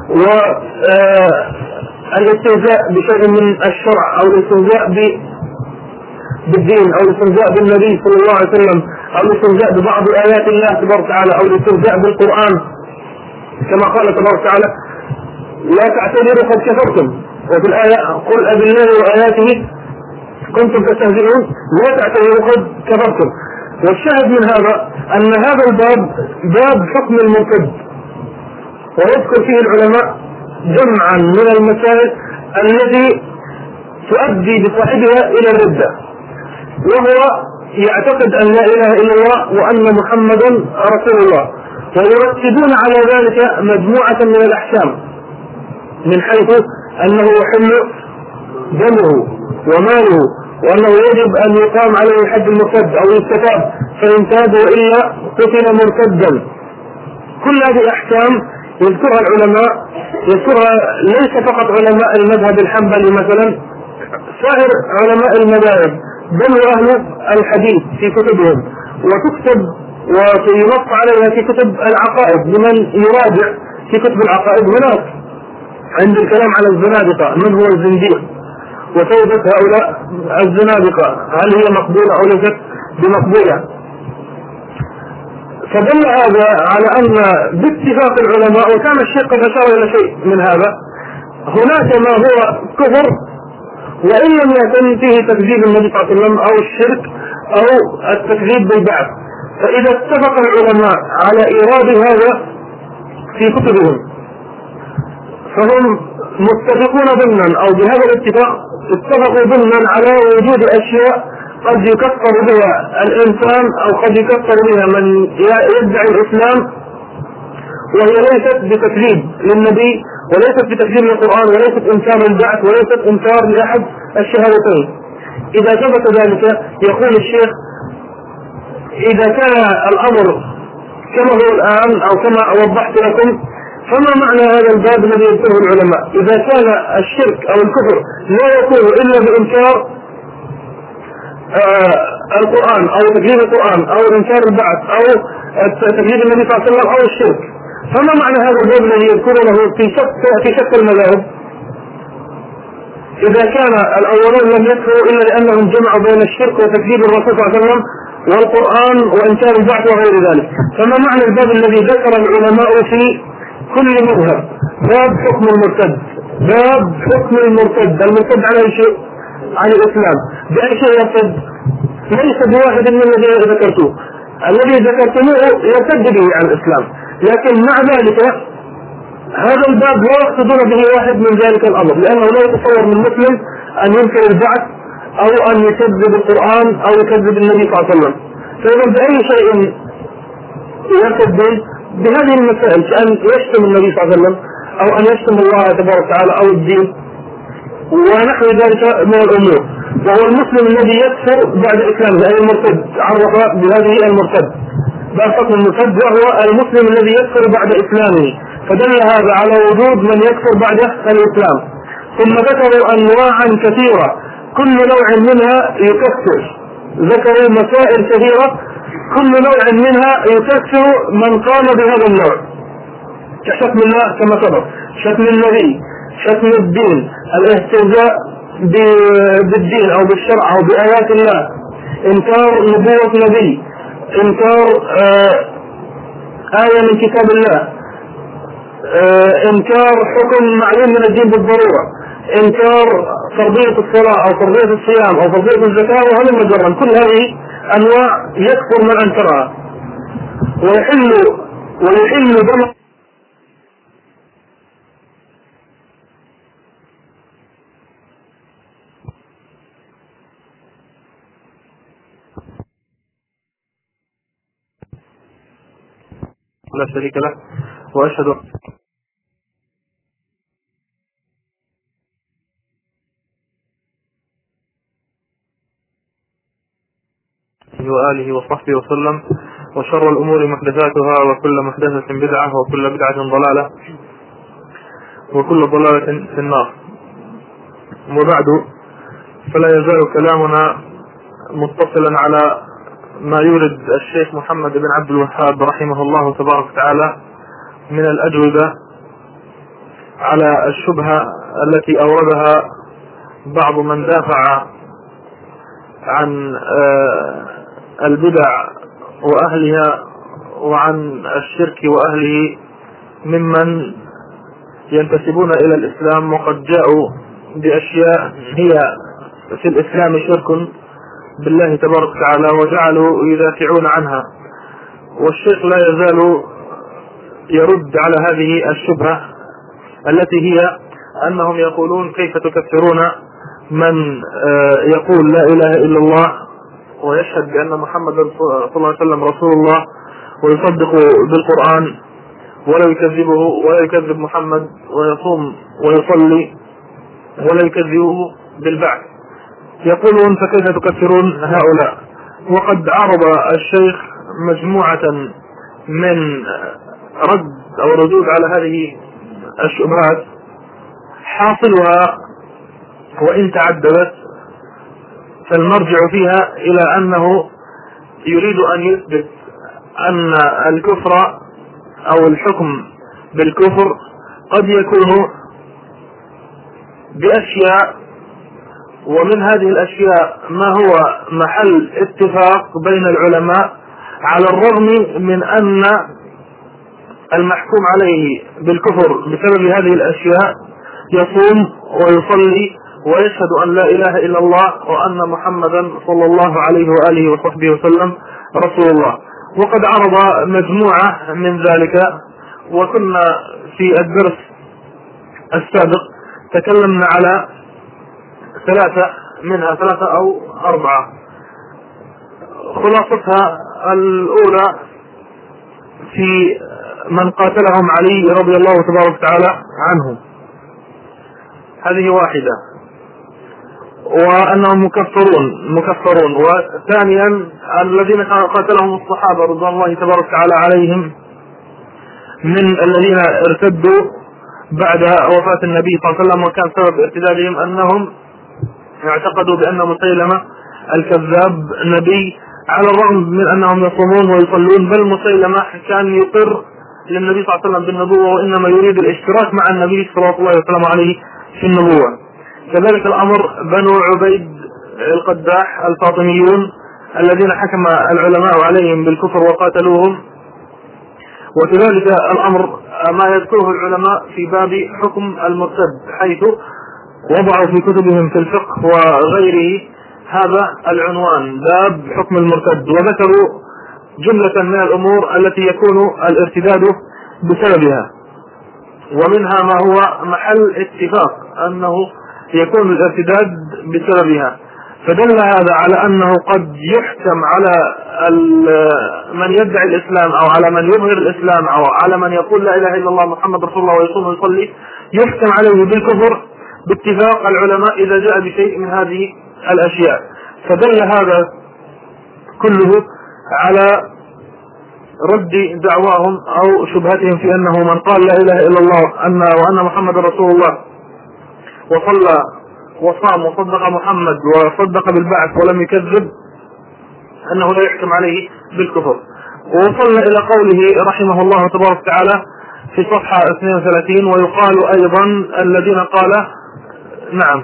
والاستهزاء بشيء من الشرع أو الاستهزاء بالدين أو الاستهزاء بالنبي صلى الله عليه وسلم أو الاستهزاء ببعض آيات الله تبارك وتعالى أو الاستهزاء بالقرآن كما قال تبارك وتعالى لا تعتذروا قد كفرتم، وفي الآية قل أبالله وآياته كنتم تستهزئون لا تعتذروا قد كفرتم. والشاهد من هذا أن هذا الباب باب حكم المرتد، ويذكر فيه العلماء جمعا من المسائل التي تؤدي بصاحبها إلى الردة، وهو يعتقد أن لا إله إلا الله وأن محمدا رسول الله، ويرتبون على ذلك مجموعة من الأحكام من حيث أنه يحل دمه وماله، وأنه يجب أن يقام عليه حد المرتد أو يستتاب فإن تاب وإلا قتل مرتدا. كل هذه الأحكام يذكرها العلماء، يذكرها ليس فقط علماء المذهب الحنبلي مثلا، سائر علماء المذاهب بل وأهل الحديث في كتبهم، وتكتب وينص عليها في كتب العقائد لمن يراجع في كتب العقائد. هناك عند الكلام على الزنادقة من هو الزنديق وتوبة هؤلاء الزنادقة هل هي مقبولة أو ليست بمقبولة. فدل هذا على أن باتفاق العلماء، وكان الشيخ قد أشار إلى شيء من هذا، هناك ما هو كفر وإن لم يكن فيه تكذيب النبي صلى الله عليه وسلم أو الشرك أو التكذيب بالبعث. فإذا اتفق العلماء على إيراد هذا في كتبهم فهم متفقون ضمنا، أو بهذا الاتفاق اتفقوا ضمنا على وجود أشياء قد يكفر بها الإنسان أو قد يكفر بها من يدعي الإسلام، وهي ليست بتكذيب للنبي وليست بتكذيب للقرآن وليست إنكار للبعث وليست إنكار لأحد الشهادتين. إذا ثبت ذلك يقول الشيخ: إذا كان الأمر كما هو الآن أو كما وضحت لكم، فما معنى هذا الباب الذي يذكره العلماء؟ إذا كان الشرك أو الكفر لا يكون إلا بإنكار القرآن أو تكذيب القرآن أو إنكار البعث أو تكذيب النبي صلى الله عليه وسلم أو الشرك، فما معنى هذا الباب الذي يذكرونه في شتى المذاهب؟ إذا كان الأولون لم يكفروا إلا لأنهم جمعوا بين الشرك وتكذيب الرسول صلى الله عليه وسلم والقرآن وإنكار البعث وغير ذلك، فما معنى الباب الذي ذكر العلماء في كل مذهب باب حكم المرتد؟ باب حكم المرتد على أي شيء؟ عن الإسلام. بأي شيء يرتد؟ ليس بواحد من الذي ذكرته، الذي ذكرتموه يرتد به عن الإسلام، لكن مع ذلك هذا الباب لا يقصدون به واحد من ذلك الأمر، لأنه لا يتصور من مسلم أن ينكر البعث أو أن يكذب القرآن أو يكذب النبي صلى الله عليه وسلم. فإذا بأي شيء يرتد بهذه المسائل، كأن يشتم النبي صلى الله عليه وسلم أو أن يشتم الله تبارك وتعالى أو الدين ونحو ذلك من الأمور. وهو المسلم الذي يكفر بعد إسلامه أي المرتد، عرف بهذه المرتد باب حكم المرتد، وهو المسلم الذي يكفر بعد إسلامه، فدل هذا على وجود من يكفر بعد الإسلام. ثم ذكروا أنواعا كثيرة كل نوع منها يكفر، ذكروا مسائل كثيرة كل نوع منها يكفر من قام بهذا النوع، كشتم الله كما سبق، شتم النبي، شتم الدين، الاهتزاء بالدين أو بالشرع أو بآيات الله، إنكار نبوة نبي، إنكار آية من كتاب الله، إنكار حكم معلوم من الدين بالضرورة، إنكار فرضية الصلاة أو فرضية الصيام أو فرضية الزكاة، وهذا المجرم. كل هذه أنواع يكفر من أنكرها ويحل دم. لا شريك له وأشهد وآله وصحبه وسلم. وشر الأمور محدثاتها وكل محدثة بدعة وكل بدعة ضلالة وكل ضلالة في النار. وبعد، فلا يزال كلامنا متصلا على ما يورد الشيخ محمد بن عبد الوهاب رحمه الله تبارك وتعالى من الأجوبة على الشبهة التي أوردها بعض من دافع عن البدع وأهلها وعن الشرك وأهله ممن ينتسبون إلى الإسلام وقد جاءوا بأشياء هي في الإسلام شرك بالله تبارك وتعالى وجعلوا يدافعون عنها. والشيخ لا يزال يرد على هذه الشبهة التي هي أنهم يقولون: كيف تكفرون من يقول لا إله إلا الله ويشهد بأن محمد صلى الله عليه وسلم رسول الله ويصدق بالقرآن ولا يكذبه ولا يكذب محمد ويصوم ويصلي ولا يكذبه بالبعث؟ يقولون: فكيف تكفرون هؤلاء؟ وقد عرض الشيخ مجموعة من رد أو ردود على هذه الشبهات، حاصلها وإن تعددت فالمرجع فيها إلى أنه يريد أن يثبت أن الكفر أو الحكم بالكفر قد يكون بأشياء، ومن هذه الأشياء ما هو محل اتفاق بين العلماء، على الرغم من أن المحكوم عليه بالكفر بسبب هذه الأشياء يصوم ويصلي ويشهد أن لا إله إلا الله وأن محمدا صلى الله عليه وآله وصحبه وسلم رسول الله. وقد عرض مجموعة من ذلك، وكنا في الدرس السابق تكلمنا على ثلاثة أو 4. خلاصتها الأولى في من قاتلهم علي رضي الله تبارك وتعالى عنهم، هذه واحدة، وأنهم مكفرون. وثانيا الذين قاتلهم الصحابة رضي الله تبارك وتعالى عليهم من الذين ارتدوا بعد وفاة النبي صلى الله عليه وسلم، وكان سبب ارتدادهم أنهم اعتقدوا بأن مسيلمة الكذاب نبي، على الرغم من أنهم يصومون ويصلون، بل مسيلمة كان يقر للنبي صلى الله عليه وسلم بالنبوة، وإنما يريد الاشتراك مع النبي صلى الله عليه وسلم عليه في النبوة. كذلك الأمر بنو عبيد القداح الفاطميون الذين حكم العلماء عليهم بالكفر وقاتلوهم. وكذلك الأمر ما يذكره العلماء في باب حكم المرتد، حيث وضعوا في كتبهم في الفقه وغيره هذا العنوان، باب حكم المرتد، وذكروا جملة من الأمور التي يكون الارتداد بسببها، ومنها ما هو محل اتفاق أنه يكون الارتداد بسببها. فدل هذا على أنه قد يحكم على من يدعي الإسلام أو على من يظهر الإسلام أو على من يقول لا إله إلا الله محمد رسول الله ويصوم ويصلي، يحكم عليه بالكفر باتفاق العلماء إذا جاء بشيء من هذه الأشياء. فدل هذا كله على رد دعواهم أو شبهتهم في أنه من قال لا إله إلا الله وأن محمد رسول الله وصلى وصام وصدق محمد وصدق بالبعث ولم يكذب أنه لا يحكم عليه بالكفر. ووصلنا إلى قوله رحمه الله تبارك وتعالى في صفحة 32: ويقال أيضا الذين قال نعم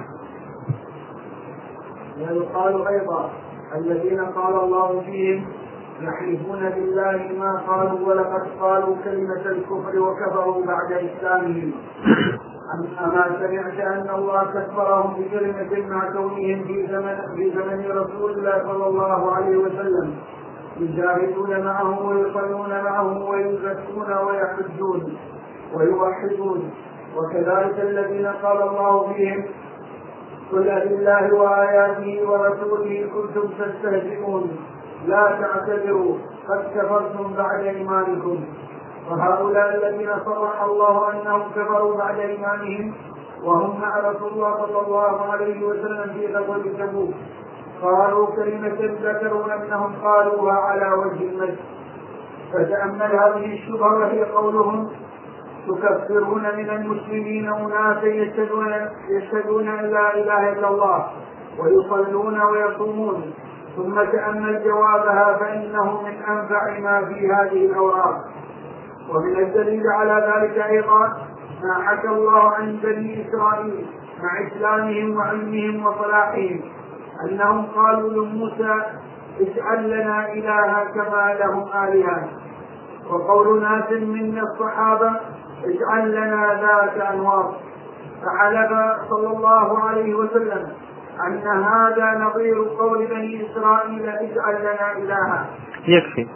ويقال أيضا الذين قال الله فيهم يحلفون بالله ما قالوا ولقد قالوا كلمة الكفر وكفروا بعد إسلامهم. أما سمعت أن الله كفرهم بكلمة مع كونهم في زمن رسول الله صلى الله عليه وسلم يجاهدون معه ويصلون معه ويزكون ويحجون ويوحدون. وكذلك الذين قال الله فيهم قل بالله وآياته ورسوله كنتم تستهزئون لا تعتذروا قد كفرتم بعد إيمانكم. وهؤلاء الذين صرح الله أنهم كفروا بعد إيمانهم وهم مع رسول الله صلى الله عليه وسلم في غزوة تبوك قالوا كلمة ذكرون أنهم قالوها على وجه المجد. فتأمل هذه الشبهة وهي قولهم تكفرون من المسلمين أناسا يشهدون أن لا إله إلا الله ويصلون ويصومون، ثم تأمل جوابها فإنه من أنفع ما في هذه الأوراق. ومن الدليل على ذلك أيضا ما حكى الله عن بني إسرائيل مع إسلامهم وعلمهم وصلاحهم أنهم قالوا لموسى اجعل لنا إلها كما لهم آلهة. وقول ناس من الصحابة اجعل لنا ذات أنوار. فحلف صلى الله عليه وسلم أن هذا نظير قول بني إسرائيل اجعل لنا إلها. يكفي.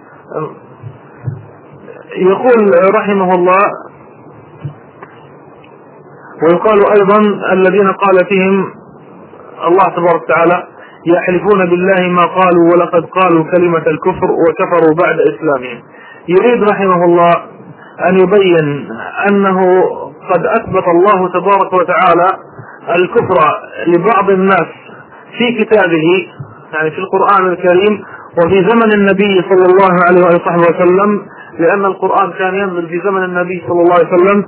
يقول رحمه الله ويقال أيضا الذين قال فيهم الله تبارك وتعالى يحلفون بالله ما قالوا ولقد قالوا كلمة الكفر وكفروا بعد إسلامهم. يريد رحمه الله أن يبين أنه قد أثبت الله تبارك وتعالى الكفر لبعض الناس في كتابه، يعني في القرآن الكريم، وفي زمن النبي صلى الله عليه وسلم، لأن القرآن كان ينزل في زمن النبي صلى الله عليه وسلم.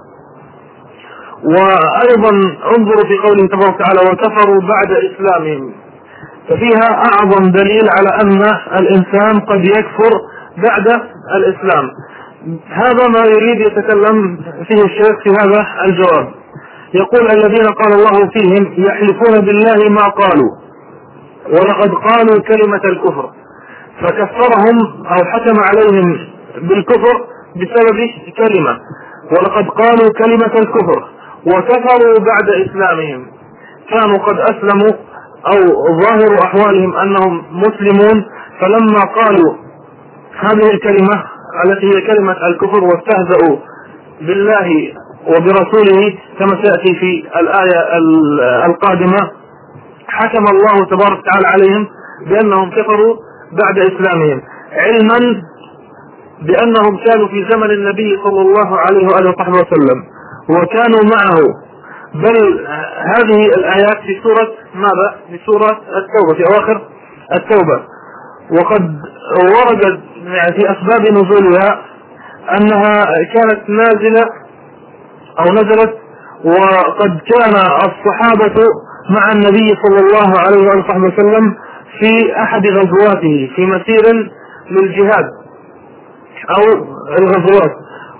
وأيضا انظروا في قوله تبارك وتعالى وكفروا بعد إسلامهم، ففيها أعظم دليل على أن الإنسان قد يكفر بعد الإسلام. هذا ما يريد يتكلم فيه الشيخ في هذا الجواب. يقول الذين قال الله فيهم يحلفون بالله ما قالوا ولقد قالوا كلمة الكفر، فكفرهم أو حكم عليهم بالكفر بسبب كلمة، ولقد قالوا كلمة الكفر وكفروا بعد إسلامهم. كانوا قد أسلموا أو ظاهر أحوالهم أنهم مسلمون، فلما قالوا هذه الكلمة التي هي كلمة الكفر واستهزأوا بالله وبرسوله كما سيأتي في الآية القادمة، حكم الله تبارك وتعالى عليهم بأنهم كفروا بعد إسلامهم، علما بأنهم كانوا في زمن النبي صلى الله عليه وآله وسلم وكانوا معه. بل هذه الآيات في سورة ماذا؟ في سورة التوبة، في أواخر التوبة، وقد وردت في أسباب نزولها أنها كانت نازلة أو نزلت وقد كان الصحابة مع النبي صلى الله عليه وسلم في أحد غزواته في مسير للجهاد أو الغزوات،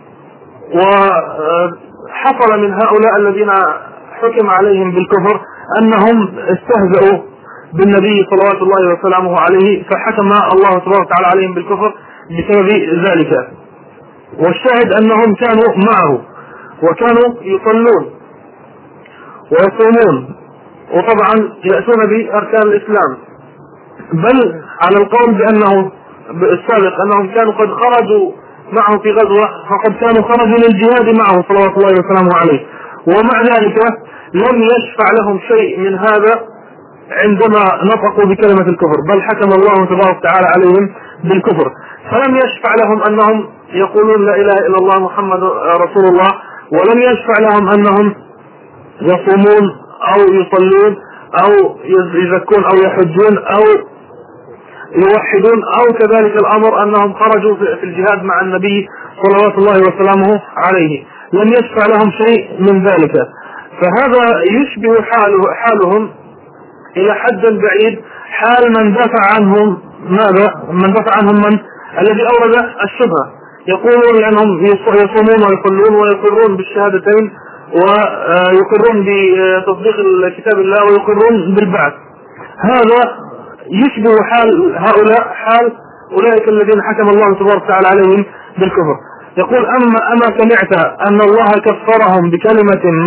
وحصل من هؤلاء الذين حكم عليهم بالكفر أنهم استهزأوا بالنبي صلوات الله وسلامه عليه، فحكم الله تبارك وتعالى عليهم بالكفر بسبب ذلك. والشاهد أنهم كانوا معه وكانوا يصلون ويصومون، وطبعا يأتون بأركان الإسلام، بل على القول بأنه السابق أنهم كانوا قد خرجوا معه في غزوة، فقد كانوا خرجوا للجهاد معه صلوات الله وسلامه عليه، ومع ذلك لم يشفع لهم شيء من هذا عندما نطقوا بكلمة الكفر، بل حكم الله تبارك وتعالى عليهم بالكفر، فلم يشفع لهم أنهم يقولون لا إله إلا الله محمد رسول الله، ولم يشفع لهم أنهم يصومون أو يصلون أو يزكون أو يحجون أو يوحدون، أو كذلك الأمر أنهم خرجوا في الجهاد مع النبي صلوات الله وسلامه عليه، لم يشفع لهم شيء من ذلك. فهذا يشبه حالهم إلى حد بعيد حال من دافع عنهم ماذا؟ من دافع عنهم من الذي أورد الشبهة، يقولون لأنهم يصومون ويصلون ويقرون بالشهادتين ويقرون بتصديق كتاب الله ويقرون بالبعث. هذا يشبه حال هؤلاء حال أولئك الذين حكم الله تبارك وتعالى عليهم بالكفر. يقول أما سمعت أن الله كفرهم بكلمة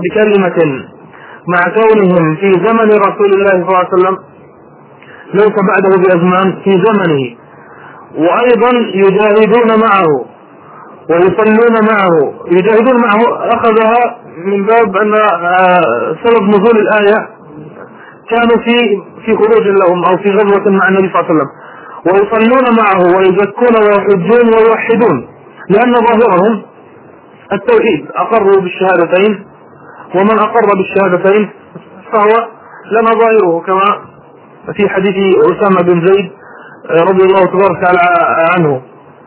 مع كونهم في زمن رسول الله صلى الله عليه وسلم، ليس بعده بأزمان، في زمنه، وأيضا يجاهدون معه ويصلون معه. يجاهدون معه أخذها من باب أن سبب نزول الآية كانوا في خروج لهم أو في غزوة مع النبي صلى الله عليه وسلم، ويصلون معه ويزكون ويحجون ويوحدون، لأن ظاهرهم التوحيد، أقروا بالشهادتين، ومن أقر بالشهادتين فهو لما ظاهره، كما في حديث أسامة بن زيد رضي الله تبارك وتعالى عنه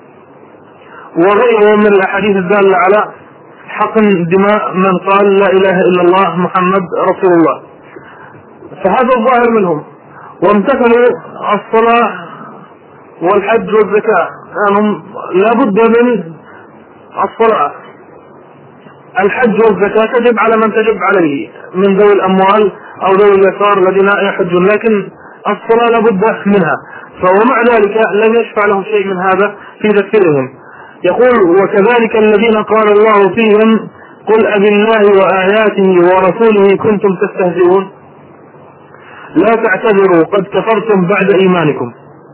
وغيره من الأحاديث الدالة على حقن دماء من قال لا إله إلا الله محمد رسول الله. فهذا الظاهر منهم، وامتثلوا الصلاة والحج والزكاة، أنهم لا بد من الصلاة. الحج والزكاة تجب على من تجب عليه من ذوي الأموال أو ذوي اليسار الذين يحجون، لكن الصلاة لا بد منها، فومع ذلك لم يشفع لهم شيء من هذا في تذكيرهم. يقول وكذلك الذين قال الله فيهم قل أبالله وآياته ورسوله كنتم تستهزئون لا تعتذروا قد كفرتم بعد إيمانكم.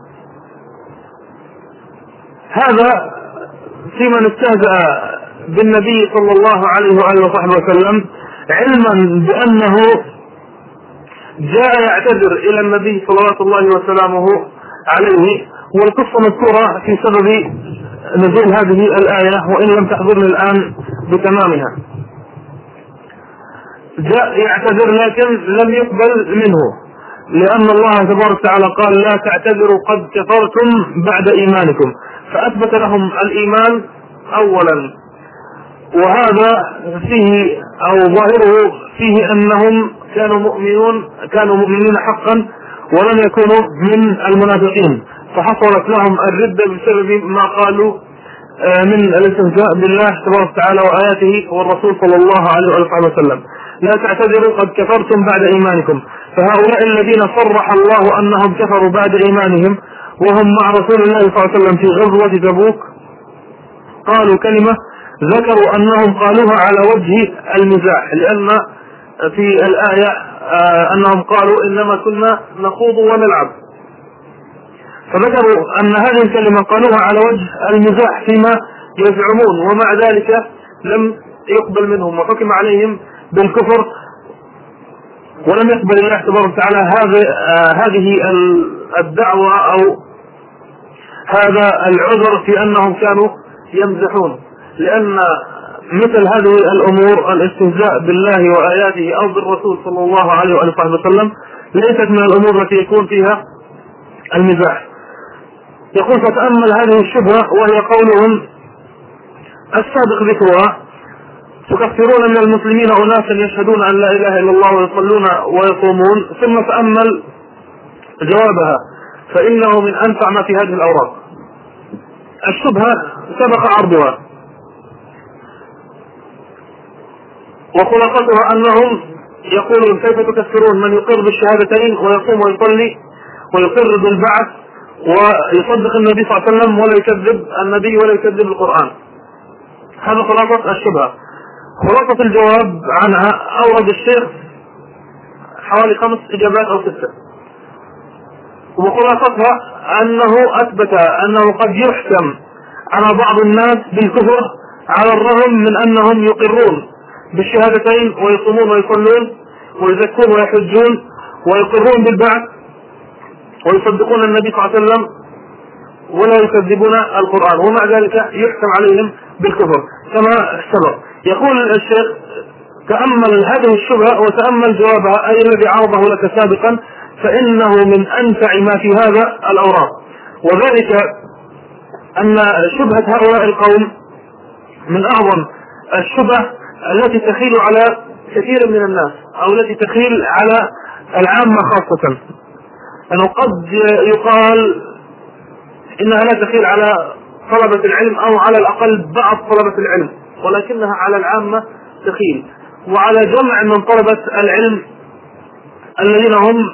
هذا في من استهزأ بالنبي صلى الله عليه وآله وسلم، علما بأنه جاء يعتذر إلى النبي صلوات الله وسلامه عليه. والقصة مذكورة في سبب نزول هذه الآية، وإن لم تحضرني الآن بتمامها. جاء يعتذر لكن لم يقبل منه، لأن الله تبارك وتعالى قال لا تعتذروا قد كفرتم بعد إيمانكم، فأثبت لهم الإيمان أولا، وهذا فيه أو ظاهره فيه أنهم كانوا مؤمنين حقا ولم يكونوا من المنافقين، فحصلت لهم الردة بسبب ما قالوا من الاستهزاء بالله تبارك وتعالى وآياته والرسول صلى الله عليه وسلم. لا تعتذروا قد كفرتم بعد إيمانكم. فهؤلاء الذين صرح الله أنهم كفروا بعد إيمانهم وهم مع رسول الله صلى الله عليه وسلم في غزوة تبوك، قالوا كلمة ذكروا أنهم قالوها على وجه المزاح، لأن في الآية أنهم قالوا إنما كنا نخوض ونلعب، فذكروا أن هذه الكلمة قالوها على وجه المزاح فيما يزعمون، ومع ذلك لم يقبل منهم وحكم عليهم بالكفر، ولم يقبل الله تبارك وتعالى هذه الدعوة أو هذا العذر في أنهم كانوا يمزحون، لأن مثل هذه الأمور الاستهزاء بالله وآياته أو بالرسول صلى الله عليه وسلم ليست من الأمور التي يكون فيها المزاح. يقول فتأمل هذه الشبهة وهي قولهم السابق ذكرها: تكفرون من المسلمين أناسا يشهدون أن لا إله إلا الله ويصلون ويصومون، ثم تأمل جوابها فإنه من أنفع ما في هذه الأوراق. الشبهة سبق عرضها، وخلاصتها أنهم يقولون كيف تكفرون من يقر بالشهادتين ويصوم ويصلي ويقر بالبعث ويصدق النبي صلى الله عليه وسلم ولا يكذب النبي ولا يكذب القرآن. هذا خلاصة الشبهة. خلاصة الجواب عنها أورد الشيخ حوالي 5 إجابات أو 6، وخلاصتها أنه أثبت أنه قد يحكم على بعض الناس بالكفر على الرغم من أنهم يقرون بالشهادتين ويصومون ويصلون ويزكون ويحجون ويقرون بالبعث ويصدقون النبي صلى الله عليه وسلم ولا يكذبون القرآن، ومع ذلك يحكم عليهم بالكفر كما سبق. يقول الشيخ: تأمل هذه الشبهة وتأمل جوابها، أي الذي عرضه لك سابقا، فإنه من أنفع ما في هذا الأوراق. وذلك أن شبهة هؤلاء القوم من أعظم الشبه التي تخيل على كثير من الناس أو التي تخيل على العامة خاصة، أنه قد يقال إنها لا تخيل على طلبة العلم أو على الأقل بعض طلبة العلم، ولكنها على العامة تخيل، وعلى جمع من طلبة العلم الذين هم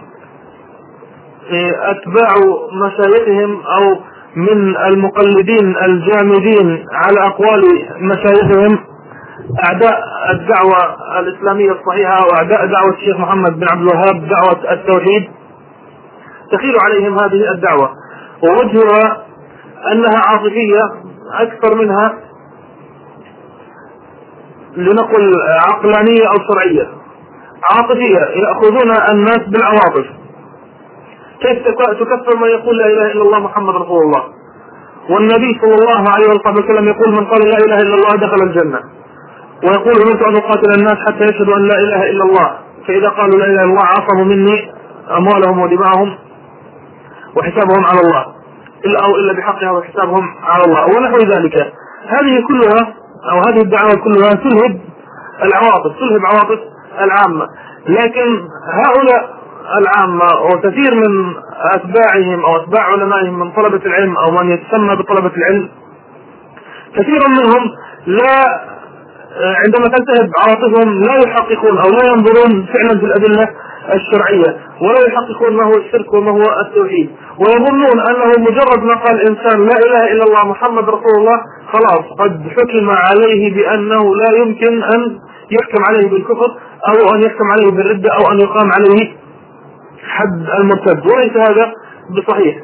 أتباع مشايخهم أو من المقلدين الجامدين على أقوال مشايخهم، أعداء الدعوة الإسلامية الصحيحة وأعداء دعوة الشيخ محمد بن عبد الوهاب دعوة التوحيد، تخيل عليهم هذه الدعوة، ووجهها أنها عاطفية أكثر منها لنقل عقلانية أو شرعية. عاطفية، يأخذون الناس بالعواطف. كيف تكفر من يقول لا إله إلا الله محمد رسول الله، والنبي صلى الله عليه وسلم يقول من قال لا إله إلا الله دخل الجنة، ويقول أمرت أن أقاتل الناس حتى يشهدوا أن لا إله إلا الله، فإذا قالوا لا إله إلا الله عصموا مني أموالهم ودماءهم وحسابهم على الله إلا بحقها وحسابهم على الله ونحو ذلك. هذه كلها أو هذه الدعوة كلها تلهب العواطف، تلهب عواطف العامة. لكن هؤلاء العامة وكثير من أتباعهم أو أتباع علمائهم من طلبة العلم أو من يتسمى بطلبة العلم، كثير منهم لا عندما تلتهب عواطفهم لا يحققون أو لا ينظرون فعلا في الأدلة الشرعية، ولا يحققون ما هو الشرك وما هو التوحيد، ويظنون أنه مجرد ما قال الإنسان لا إله إلا الله محمد رسول الله خلاص قد حكم عليه بأنه لا يمكن أن يحكم عليه بالكفر أو أن يحكم عليه بالردة أو أن يقام عليه حد المرتد، وليس هذا بصحيح.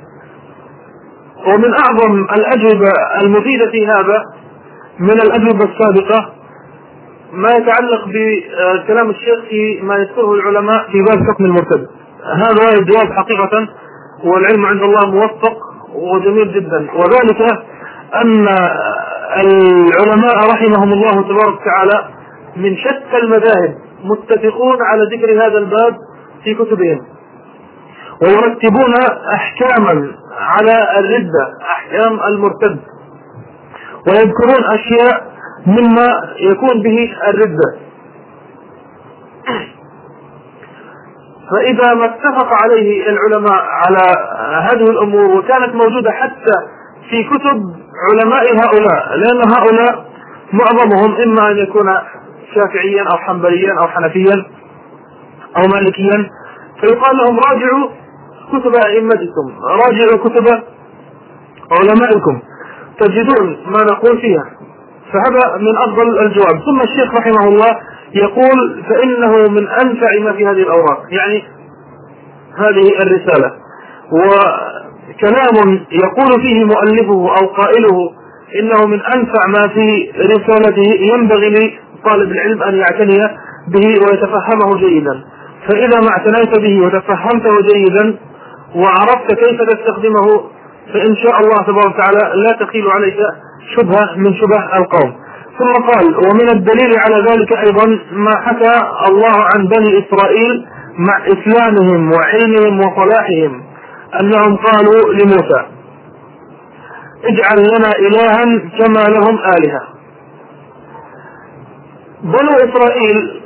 ومن أعظم الأجوبة المفيدة في هذا من الأجوبة السابقة ما يتعلق بكلام الشيخ في ما يذكره العلماء في باب حكم المرتد. هذا الجواب حقيقة والعلم عند الله موفق وجميل جدا، وذلك أن العلماء رحمهم الله تبارك وتعالى من شتى المذاهب متفقون على ذكر هذا الباب في كتبهم، ويرتبون أحكاما على الردة، أحكام المرتد، ويذكرون أشياء مما يكون به الردة. فإذا ما اتفق عليه العلماء على هذه الأمور وكانت موجودة حتى في كتب علماء هؤلاء، لأن هؤلاء معظمهم إما أن يكون شافعيا أو حنبليا أو حنفيا أو مالكيا، فيقال لهم راجعوا كتب أئمتكم، راجعوا كتب علمائكم تجدون ما نقول فيها. فهذا من أفضل الجواب. ثم الشيخ رحمه الله يقول فإنه من أنفع ما في هذه الأوراق، يعني هذه الرسالة. وكلام يقول فيه مؤلفه أو قائله إنه من أنفع ما في رسالته ينبغي لطالب العلم أن يعتني به ويتفهمه جيدا. فإذا ما اعتنيت به وتفهمته جيدا وعرفت كيف تستخدمه فإن شاء الله تبارك وتعالى لا تخيل عليك شبهة من شبه القوم. ثم قال ومن الدليل على ذلك أيضا ما حكى الله عن بني إسرائيل مع إسلامهم وعلمهم وصلاحهم أنهم قالوا لموسى اجعل لنا إلها كما لهم آلهة. بنو إسرائيل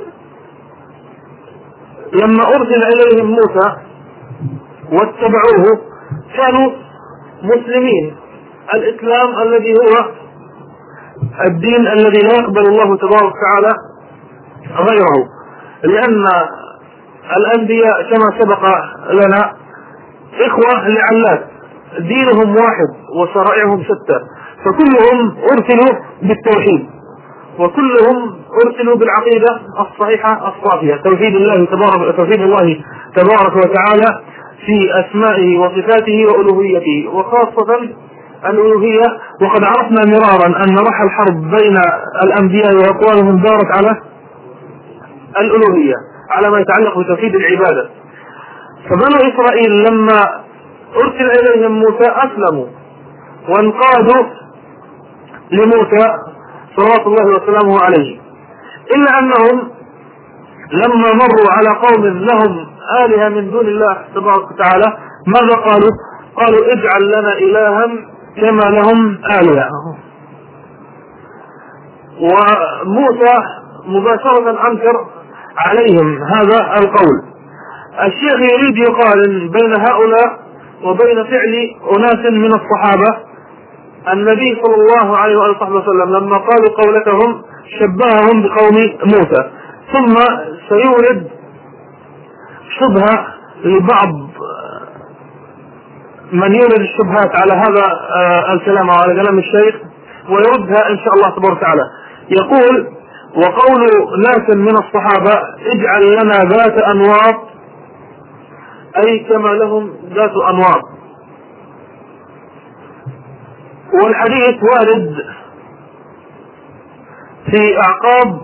لما أرسل إليهم موسى واتبعوه كانوا مسلمين، الإسلام الذي هو الدين الذي لا يقبل الله تبارك وتعالى غيره، لأن الأنبياء كما سبق لنا إخوة لعلات دينهم واحد وشرائعهم شتى، فكلهم أرسلوا بالتوحيد وكلهم أرسلوا بالعقيدة الصحيحة الصافية، توحيد الله تبارك وتعالى في أسمائه وصفاته وألوهيته، وخاصة الألوهية. وقد عرفنا مرارا أن رحى الحرب بين الأنبياء وأقوالهم دارت على الألوهية، على ما يتعلق بتوحيد العبادة. فبنو إسرائيل لما أرسل إليهم موسى أسلموا وانقادوا لموسى صلوات الله وسلامه عليه، إلا أنهم لما مروا على قوم لهم آلهة من دون الله تبارك وتعالى ماذا قالوا؟ قالوا اجعل لنا إلها كما لهم آلهة. وموسى مباشرة أنكر عليهم هذا القول. الشيخ يريد يقارن بين هؤلاء وبين فعل أناس من الصحابة. النبي صلى الله عليه وسلم لما قالوا قولتهم شبههم بقوم موسى، ثم سيورد شبهة لبعض من يورد الشبهات على هذا الكلام وعلى كلام الشيخ ويردها إن شاء الله تبارك وتعالى. يقول وقول ناس من الصحابة اجعل لنا ذات أنواط أي كما لهم ذات أنواط، والحديث وارد في أعقاب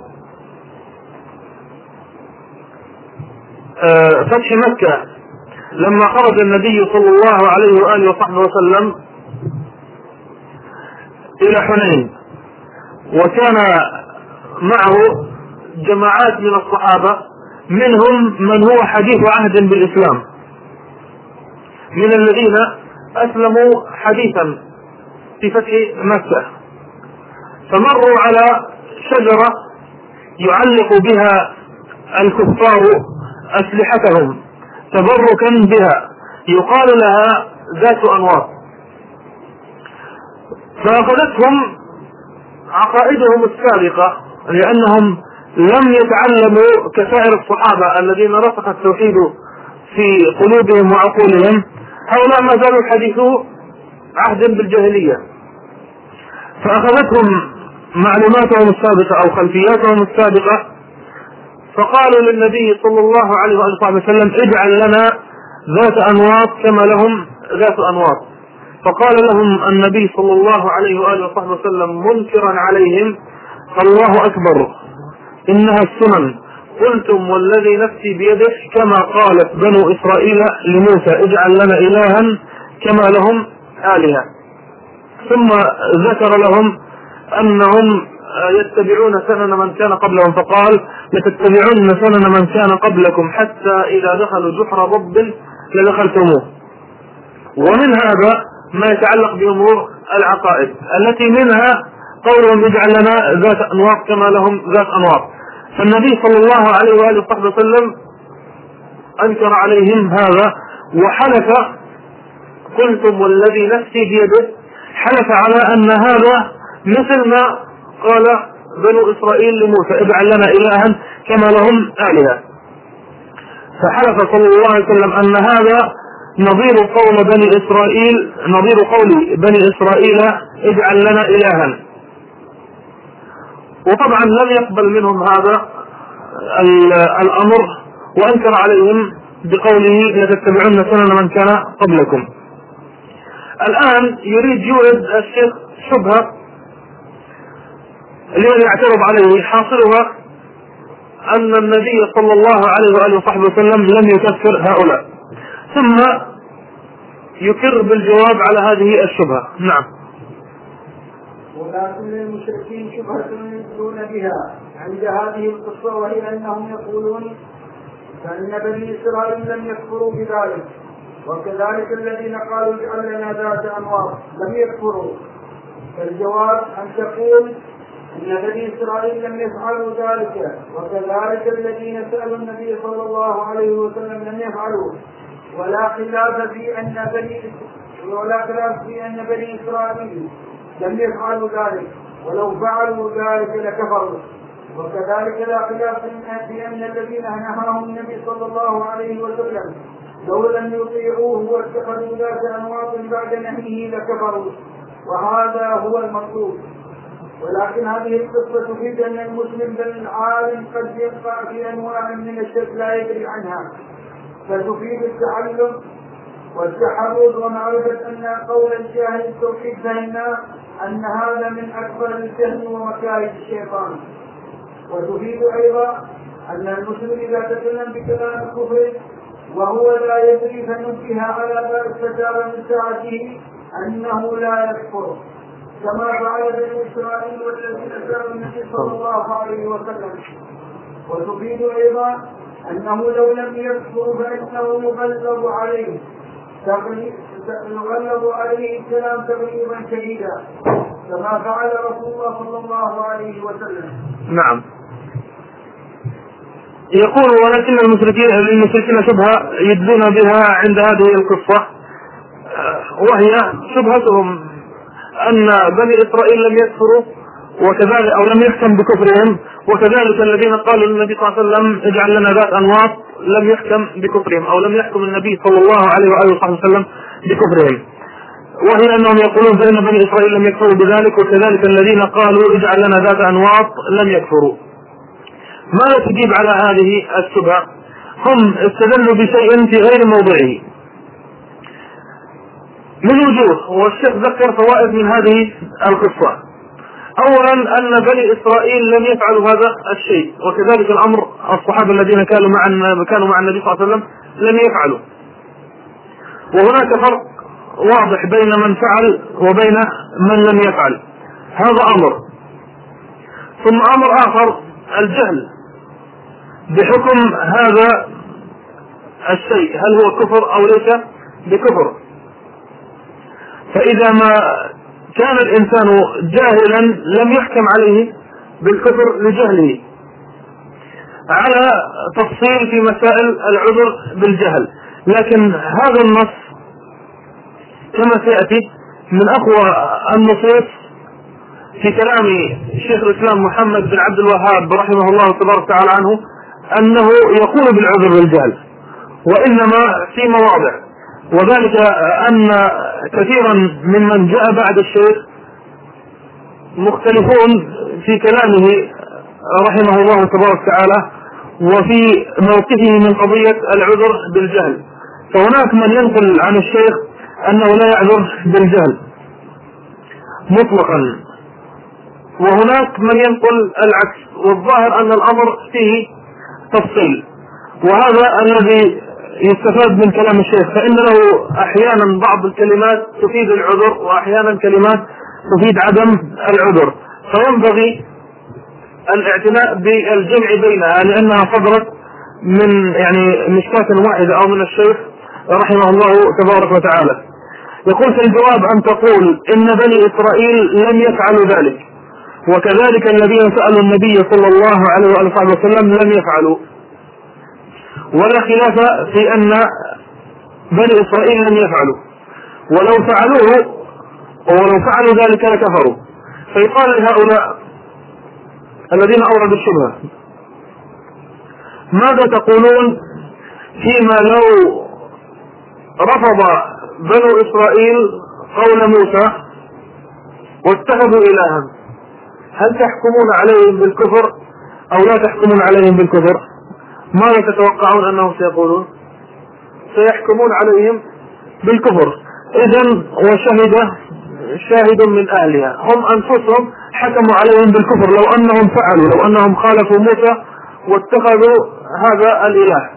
فتح مكة لما خرج النبي صلى الله عليه وآله وصحبه وسلم إلى حنين، وكان معه جماعات من الصحابة منهم من هو حديث عهد بالإسلام من الذين أسلموا حديثا في فتح مكة، فمروا على شجرة يعلق بها الكفار أسلحتهم تبركا بها يقال لها ذات أنواط، فأخذتهم عقائدهم السابقة لأنهم لم يتعلموا كسائر الصحابة الذين رسخ التوحيد في قلوبهم وعقولهم، هؤلاء ما زالوا حديثوا عهد بالجاهلية، فأخذتهم معلوماتهم السابقة أو خلفياتهم السابقة، فقالوا للنبي صلى الله عليه وسلم اجعل لنا ذات أنواط كما لهم ذات أنواط. فقال لهم النبي صلى الله عليه وآله وسلم منكرا عليهم الله أكبر إنها السنن، قلتم والذي نفسي بيده كما قالت بنو إسرائيل لموسى اجعل لنا إلها كما لهم آلهة. ثم ذكر لهم أنهم يتبعون سنن من كان قبلهم، فقال لتتبعون سنن من كان قبلكم حتى إذا دخلوا جحر ضب لدخلتموه. ومن هذا ما يتعلق بأمور العقائد التي منها قولهم اجعل لنا ذات أنواط كما لهم ذات أنواط. فالنبي صلى الله عليه وآله وسلم أنكر عليهم هذا وحلف قلتم والذي نفسي بيده، حلف على أن هذا مثل ما قال بنو إسرائيل لموسى اجعل لنا إلها كما لهم آلهة، فحلف صلى الله عليه وسلم أن هذا نظير قول بني إسرائيل، نظير قول بني إسرائيل اجعل لنا إلها. وطبعا لم يقبل منهم هذا الأمر وأنكر عليهم بقوله لتتبعون سنن من كان قبلكم. الآن يريد يورد الشيخ شبهة الذي يعترض عليه، حاصلها أن النبي صلى الله عليه وآله وصحبه وسلم لم يكفر هؤلاء، ثم يكر بالجواب على هذه الشبهة. نعم. ولكن للمشركين شبهة يدلون بها عند هذه القصة، وهي أنهم يقولون فإن بني إسرائيل لم يكفروا بذلك، وكذلك الذين قالوا اجعل لنا ذات أنواط لم يكفروا. فالجواب أن تقول إن بني إسرائيل لم يفعلوا ذلك، وكذلك الذين سألوا النبي صلى الله عليه وسلم لم يفعلوا، ولا خلاف في أن بني إسرائيل لم يفعلوا ذلك، ولو فعلوا ذلك لكفروا. وكذلك لا خلاف في أن الذين نهاهم النبي صلى الله عليه وسلم لو لم يطيعوه واتخذوا ذات أنواط بعد نهيه لكفروا، وهذا هو المطلوب. ولكن هذه القصة تفيد أن المسلم بل العالم قد يقع في أنواع من الشرك لا يدري عنها، فتفيد التعلم والتحرز ومعرفة أن قول الجاهل التوحيد فهمنا أن هذا من أكبر الجهل ومكائد الشيطان. وتفيد أيضا أن المسلم إذا تكلم بكلام الكفر وهو لا يدري فنبه على ذلك فتاب من ساعته أنه لا يكفر كما فعل بني إسرائيل والذين سألوا النبي صلى الله عليه وسلم. وتفيد أيضا أنه لو لم يكفر فإنه يغلظ عليه الكلام تغليظا شديدا كما فعل رسول الله صلى الله عليه وسلم. نعم. يقول ولكن المشركين شبهة يدلون بها عند هذه القصة، وهي شبهتهم أن بني إسرائيل لم يكفروا وكذلك أو لم يحكم بكفرهم، وكذلك الذين قالوا للنبي صلى الله عليه وسلم اجعل لنا ذات أنواط لم يحكم بكفرهم أو لم يحكم النبي صلى الله عليه وآله وسلم بكفرهم، وهي أنهم يقولون فإن بني إسرائيل لم يكفروا بذلك وكذلك الذين قالوا اجعل لنا ذات أنواط لم يكفروا. ماذا تجيب على هذه الشبهة؟ هم استدلوا بشيء في غير موضعه من وجوه، والشيخ ذكر فوائد من هذه القصة. أولا أن بني إسرائيل لم يفعلوا هذا الشيء، وكذلك الأمر الصحابة الذين كانوا مع النبي صلى الله عليه وسلم لم يفعلوا، وهناك فرق واضح بين من فعل وبين من لم يفعل. هذا أمر. ثم أمر آخر الجهل بحكم هذا الشيء، هل هو كفر أو ليس بكفر. فإذا ما كان الإنسان جاهلا لم يحكم عليه بالكفر لجهله، على تفصيل في مسائل العذر بالجهل. لكن هذا النص كما سيأتي من أقوى النصوص في كلام شيخ الإسلام محمد بن عبد الوهاب رحمه الله تبارك وتعالى عنه أنه يقول بالعذر بالجهل، وإنما في مواضع، وذلك أن كثيرا ممن جاء بعد الشيخ مختلفون في كلامه رحمه الله تبارك وتعالى وفي موقفه من قضية العذر بالجهل. فهناك من ينقل عن الشيخ أنه لا يعذر بالجهل مطلقا، وهناك من ينقل العكس، والظاهر أن الأمر فيه تفصيل، وهذا الذي يستفاد من كلام الشيخ، فإن له أحيانا بعض الكلمات تفيد العذر وأحيانا كلمات تفيد عدم العذر، فينبغي الاعتناء بالجمع بينها لأنها صدرت من مشكاة واحدة أو من الشيخ رحمه الله تبارك وتعالى. يقول في الجواب أن تقول إن بني إسرائيل لم يفعلوا ذلك، وكذلك الذين سألوا النبي صلى الله عليه وآله وسلم لم يفعلوا، ولا خلاف في أن بني إسرائيل لم يفعلوا، ولو فعلوا ذلك لكفروا. فيقال لهؤلاء الذين أوردوا الشبهة ماذا تقولون فيما لو رفض بنو إسرائيل قول موسى واتخذوا إلها، هل تحكمون عليهم بالكفر أو لا تحكمون عليهم بالكفر؟ ماذا تتوقعون أنهم سيقولون؟ سيحكمون عليهم بالكفر. إذن وشهد شاهد من أهلها، هم أنفسهم حكموا عليهم بالكفر لو أنهم فعلوا، لو أنهم خالفوا موسى واتخذوا هذا الإله.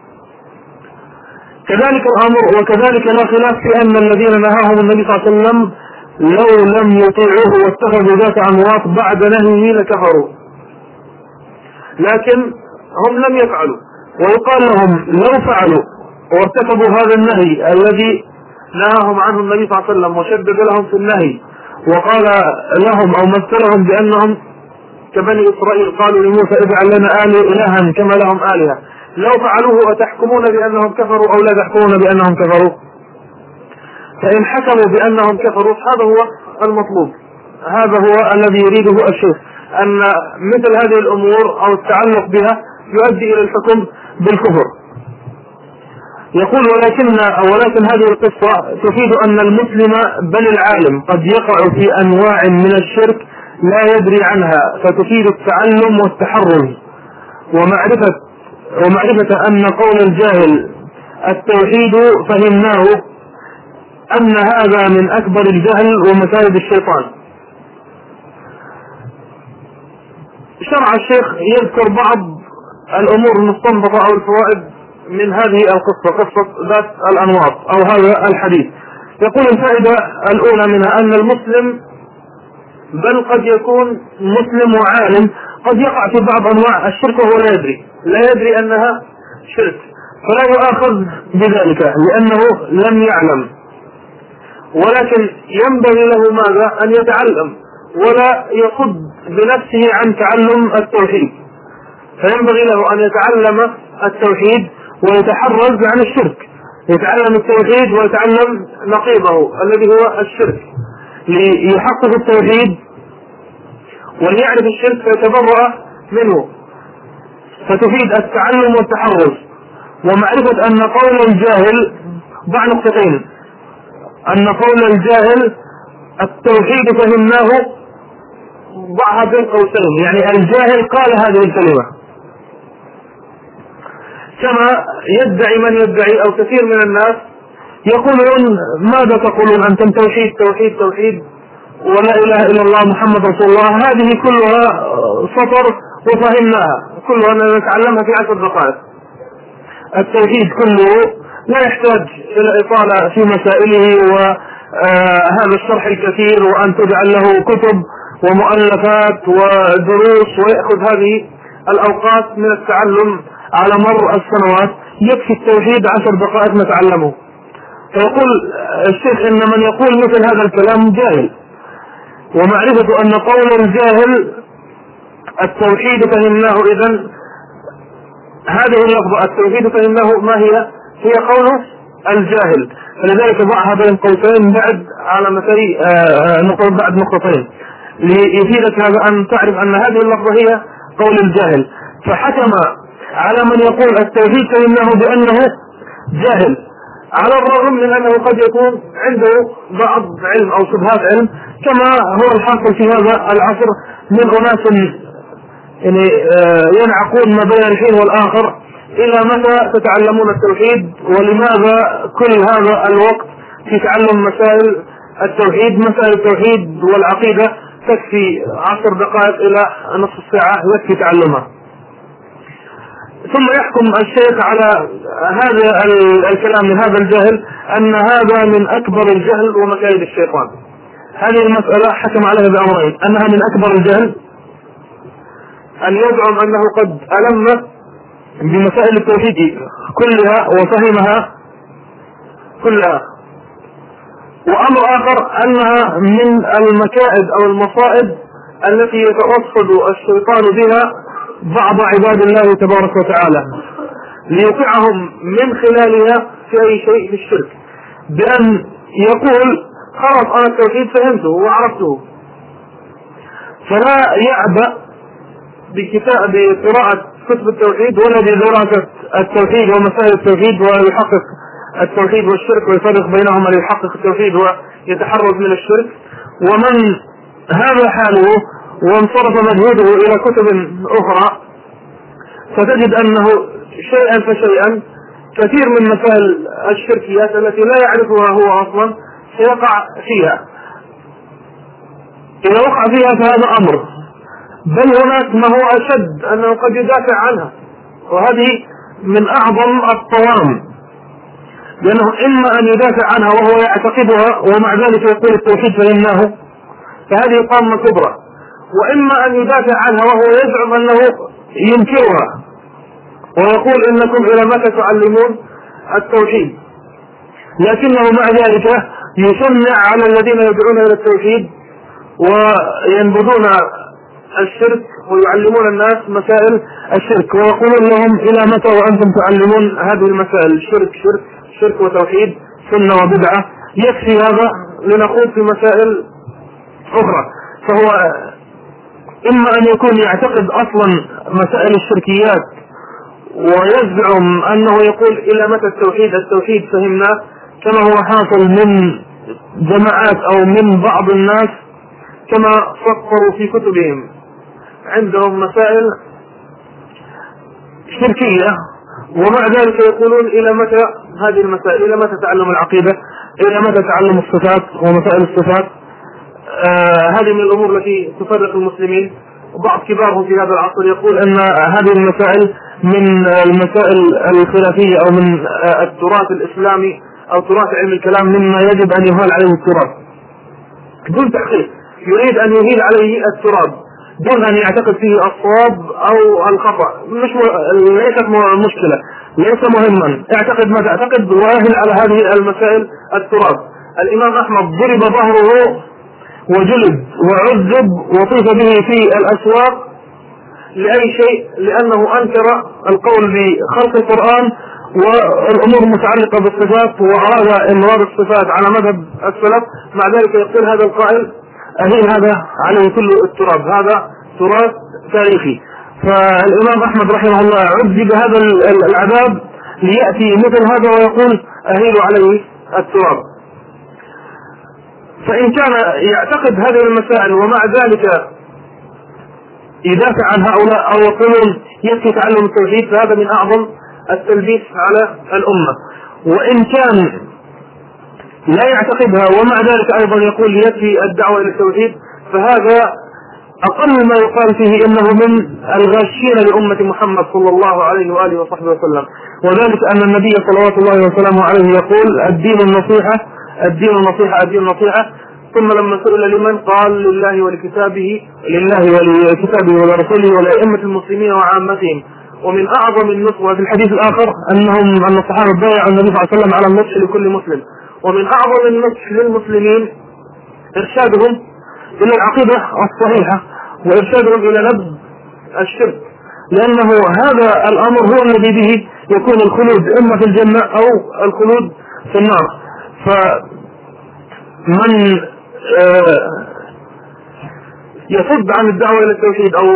كذلك الأمر، وكذلك لا خلاف في أن الذين نهاهم النبي صلى الله عليه وسلم لو لم يطيعوه واتخذوا ذات أنواط بعد نهيه لكفروا، لكن هم لم يفعلوا، ويقال لهم لو فعلوا وارتكبوا هذا النهي الذي نهاهم عنه النبي صلى الله عليه وسلم وشدد لهم في النهي وقال لهم أو مثلهم بأنهم كبني إسرائيل قالوا لموسى اجعل لنا إلها كما لهم آلهة، لو فعلوه أتحكمون بأنهم كفروا أو لا تحكمون بأنهم كفروا؟ فإن حكموا بأنهم كفروا هذا هو المطلوب، هذا هو الذي يريده الشيخ، أن مثل هذه الأمور أو التعلق بها يؤدي إلى الحكم بالكفر. يقول ولكن هذه القصة تفيد أن المسلم بل العالم قد يقع في أنواع من الشرك لا يدري عنها، فتفيد التعلم والتحرز ومعرفة أن قول الجاهل التوحيد فهمناه، أن هذا من أكبر الجهل ومكائد الشيطان. شرع الشيخ يذكر بعض الأمور المستنبطة أو الفوائد من هذه القصة، قصة ذات الأنواط أو هذا الحديث. يقول الفائدة الأولى منها أن المسلم بل قد يكون مسلم وعالم قد يقع في بعض أنواع الشرك وهو لا يدري أنها شرك، فلا يؤاخذ بذلك لأنه لم يعلم، ولكن ينبغي له ماذا؟ أن يتعلم ولا يصد بنفسه عن تعلم التوحيد، فينبغي له أن يتعلم التوحيد ويتحرز عن الشرك، يتعلم التوحيد ويتعلم نقيضه الذي هو الشرك ليحقق التوحيد وليعرف الشرك فيتبرأ منه. فتفيد التعلم والتحرز ومعرفة أن قول الجاهل ضع نقطتين، أن قول الجاهل التوحيد فهمناه ضعها بين قوسين، يعني الجاهل قال هذه الكلمة كما يدعي من يدعي أو كثير من الناس يقولون ماذا تقولون أنتم توحيد توحيد توحيد ولا إله إلا الله محمد رسول الله، هذه كلها سطر وفهمناها، كلها نتعلمها في 10 دقائق. التوحيد كله لا يحتاج إلى إطالة في مسائله وهذا الشرح الكثير وأن تجعل له كتب ومؤلفات ودروس ويأخذ هذه الأوقات من التعلم على مر السنوات، يكفي التوحيد 10 دقائق نتعلمه. فيقول الشيخ إن من يقول مثل هذا الكلام جاهل، ومعرفة أن قول الجاهل التوحيد فهمناه، إذن هذه اللفظة التوحيد فهمناه ما هي قوله الجاهل، فلذلك ضعها بين قوسين بعد على مثل بعد نقطتين ليفيدك هذا أن تعرف أن هذه اللفظة هي قول الجاهل. فحكم على من يقول التوحيد فهمناه بأنه جاهل، على الرغم من أنه قد يكون عنده بعض علم أو شبهات علم كما هو الحاصل في هذا العصر من أناس يعني ينعقون ما بين الحين والآخر. إلى متى تتعلمون التوحيد؟ ولماذا كل هذا الوقت في تعلم مسائل التوحيد؟ مسائل التوحيد والعقيدة تكفي 10 دقائق إلى نصف ساعة يكفي تعلمها. ثم يحكم الشيخ على هذا الكلام من هذا الجهل أن هذا من أكبر الجهل ومكائد الشيطان. هذه المسألة حكم عليها بأمرين: أنها من أكبر الجهل، أن يزعم أنه قد ألم بمسائل التوحيد كلها وفهمها كلها، وأمر آخر أنها من المكائد أو المصائب التي يترصد الشيطان بها بعض عباد الله تبارك وتعالى ليوقعهم من خلالها في أي شيء في الشرك، بأن يقول خلاص أنا التوحيد فهمته وعرفته، فلا يعبأ بقراءة كتب التوحيد ولا بدراسة التوحيد ومسائل التوحيد ويحقق التوحيد والشرك ويفرق بينهما ليحقق التوحيد ويتحرز من الشرك. ومن هذا حاله وانصرف مجهوده إلى كتب أخرى، فتجد أنه شيئا فشيئا كثير من مسائل الشركيات التي لا يعرفها هو أصلا سيقع فيها. إذا وقع فيها فهذا أمر، بل هناك ما هو أشد أنه قد يدافع عنها، وهذه من أعظم الطوام، لأنه إما أن يدافع عنها وهو يعتقدها ومع ذلك يقول التوحيد فإنه، فهذه طامة كبرى، وإما أن يدافع عنها وهو يزعم أنه ينكرها ويقول إنكم إلى متى تعلمون التوحيد، لكنه مع ذلك يشنع على الذين يدعون إلى التوحيد وينبذون الشرك ويعلمون الناس مسائل الشرك، ويقولون لهم إلى متى وأنتم تعلمون هذه المسائل، شرك وتوحيد، سنة وبدعة، يكفي هذا لنخوض في مسائل أخرى. فهو إما أن يكون يعتقد أصلا مسائل الشركيات ويزعم أنه يقول إلى متى التوحيد فهمناه، كما هو حاصل من جماعات أو من بعض الناس كما فكروا في كتبهم، عندهم مسائل شركية ومع ذلك يقولون إلى متى هذه المسائل، إلى متى تعلم العقيدة، إلى متى تعلم الصفات ومسائل الصفات. هذه من الأمور التي تفرق المسلمين. وبعض كبارهم في هذا العصر يقول أن هذه المسائل من المسائل الخلافية أو من التراث الإسلامي أو تراث علم الكلام مما يجب أن يهال عليه التراث دون تحقيق، يريد أن يهيل عليه التراب دون أن يعتقد فيه الصواب أو الخطأ. ليست مشكلة، ليس مهما، اعتقد ما تعتقد واهل على هذه المسائل التراب. الإمام أحمد ضرب ظهره وجلد وعذب وطيف به في الأسواق لأي شيء، لأنه أنكر القول بخلق القرآن والأمور المتعلقة بالصفات وأراد إمرار الصفات على مذهب السلف. مع ذلك يقول هذا القائل أهين هذا عليه كل التراب، هذا تراث تاريخي. فالإمام أحمد رحمه الله عذب هذا العذاب ليأتي مثل هذا ويقول أهين عليه التراب. فإن كان يعتقد هذه المسائل ومع ذلك يدافع عن هؤلاء أو يقولون يكفي تعلم التوحيد، فهذا من أعظم التلبيس على الأمة. وإن كان لا يعتقدها ومع ذلك أيضا يقول يكفي الدعوة إلى التوحيد، فهذا أقل ما يقال فيه إنه من الغاشين لأمة محمد صلى الله عليه وآله وصحبه وسلم. وذلك أن النبي صلوات الله وسلامه عليه يقول الدين النصيحة الدين النصيحة الدين النصيحة. ثم لما سئل لمن قال لله ولكتابه ولرسوله ولأئمة المسلمين وعامتهم. ومن أعظم النصح في الحديث الآخر أن الصحابة بايعوا النبي صلى الله عليه وسلم على النصح لكل مسلم. ومن أعظم النصح للمسلمين إرشادهم إلى العقيدة الصحيحة وإرشادهم إلى نبذ الشرك، لأنه هذا الأمر هو الذي به يكون الخلود إما في الجنة أو الخلود في النار. فمن يصد عن الدعوة إلى التوحيد أو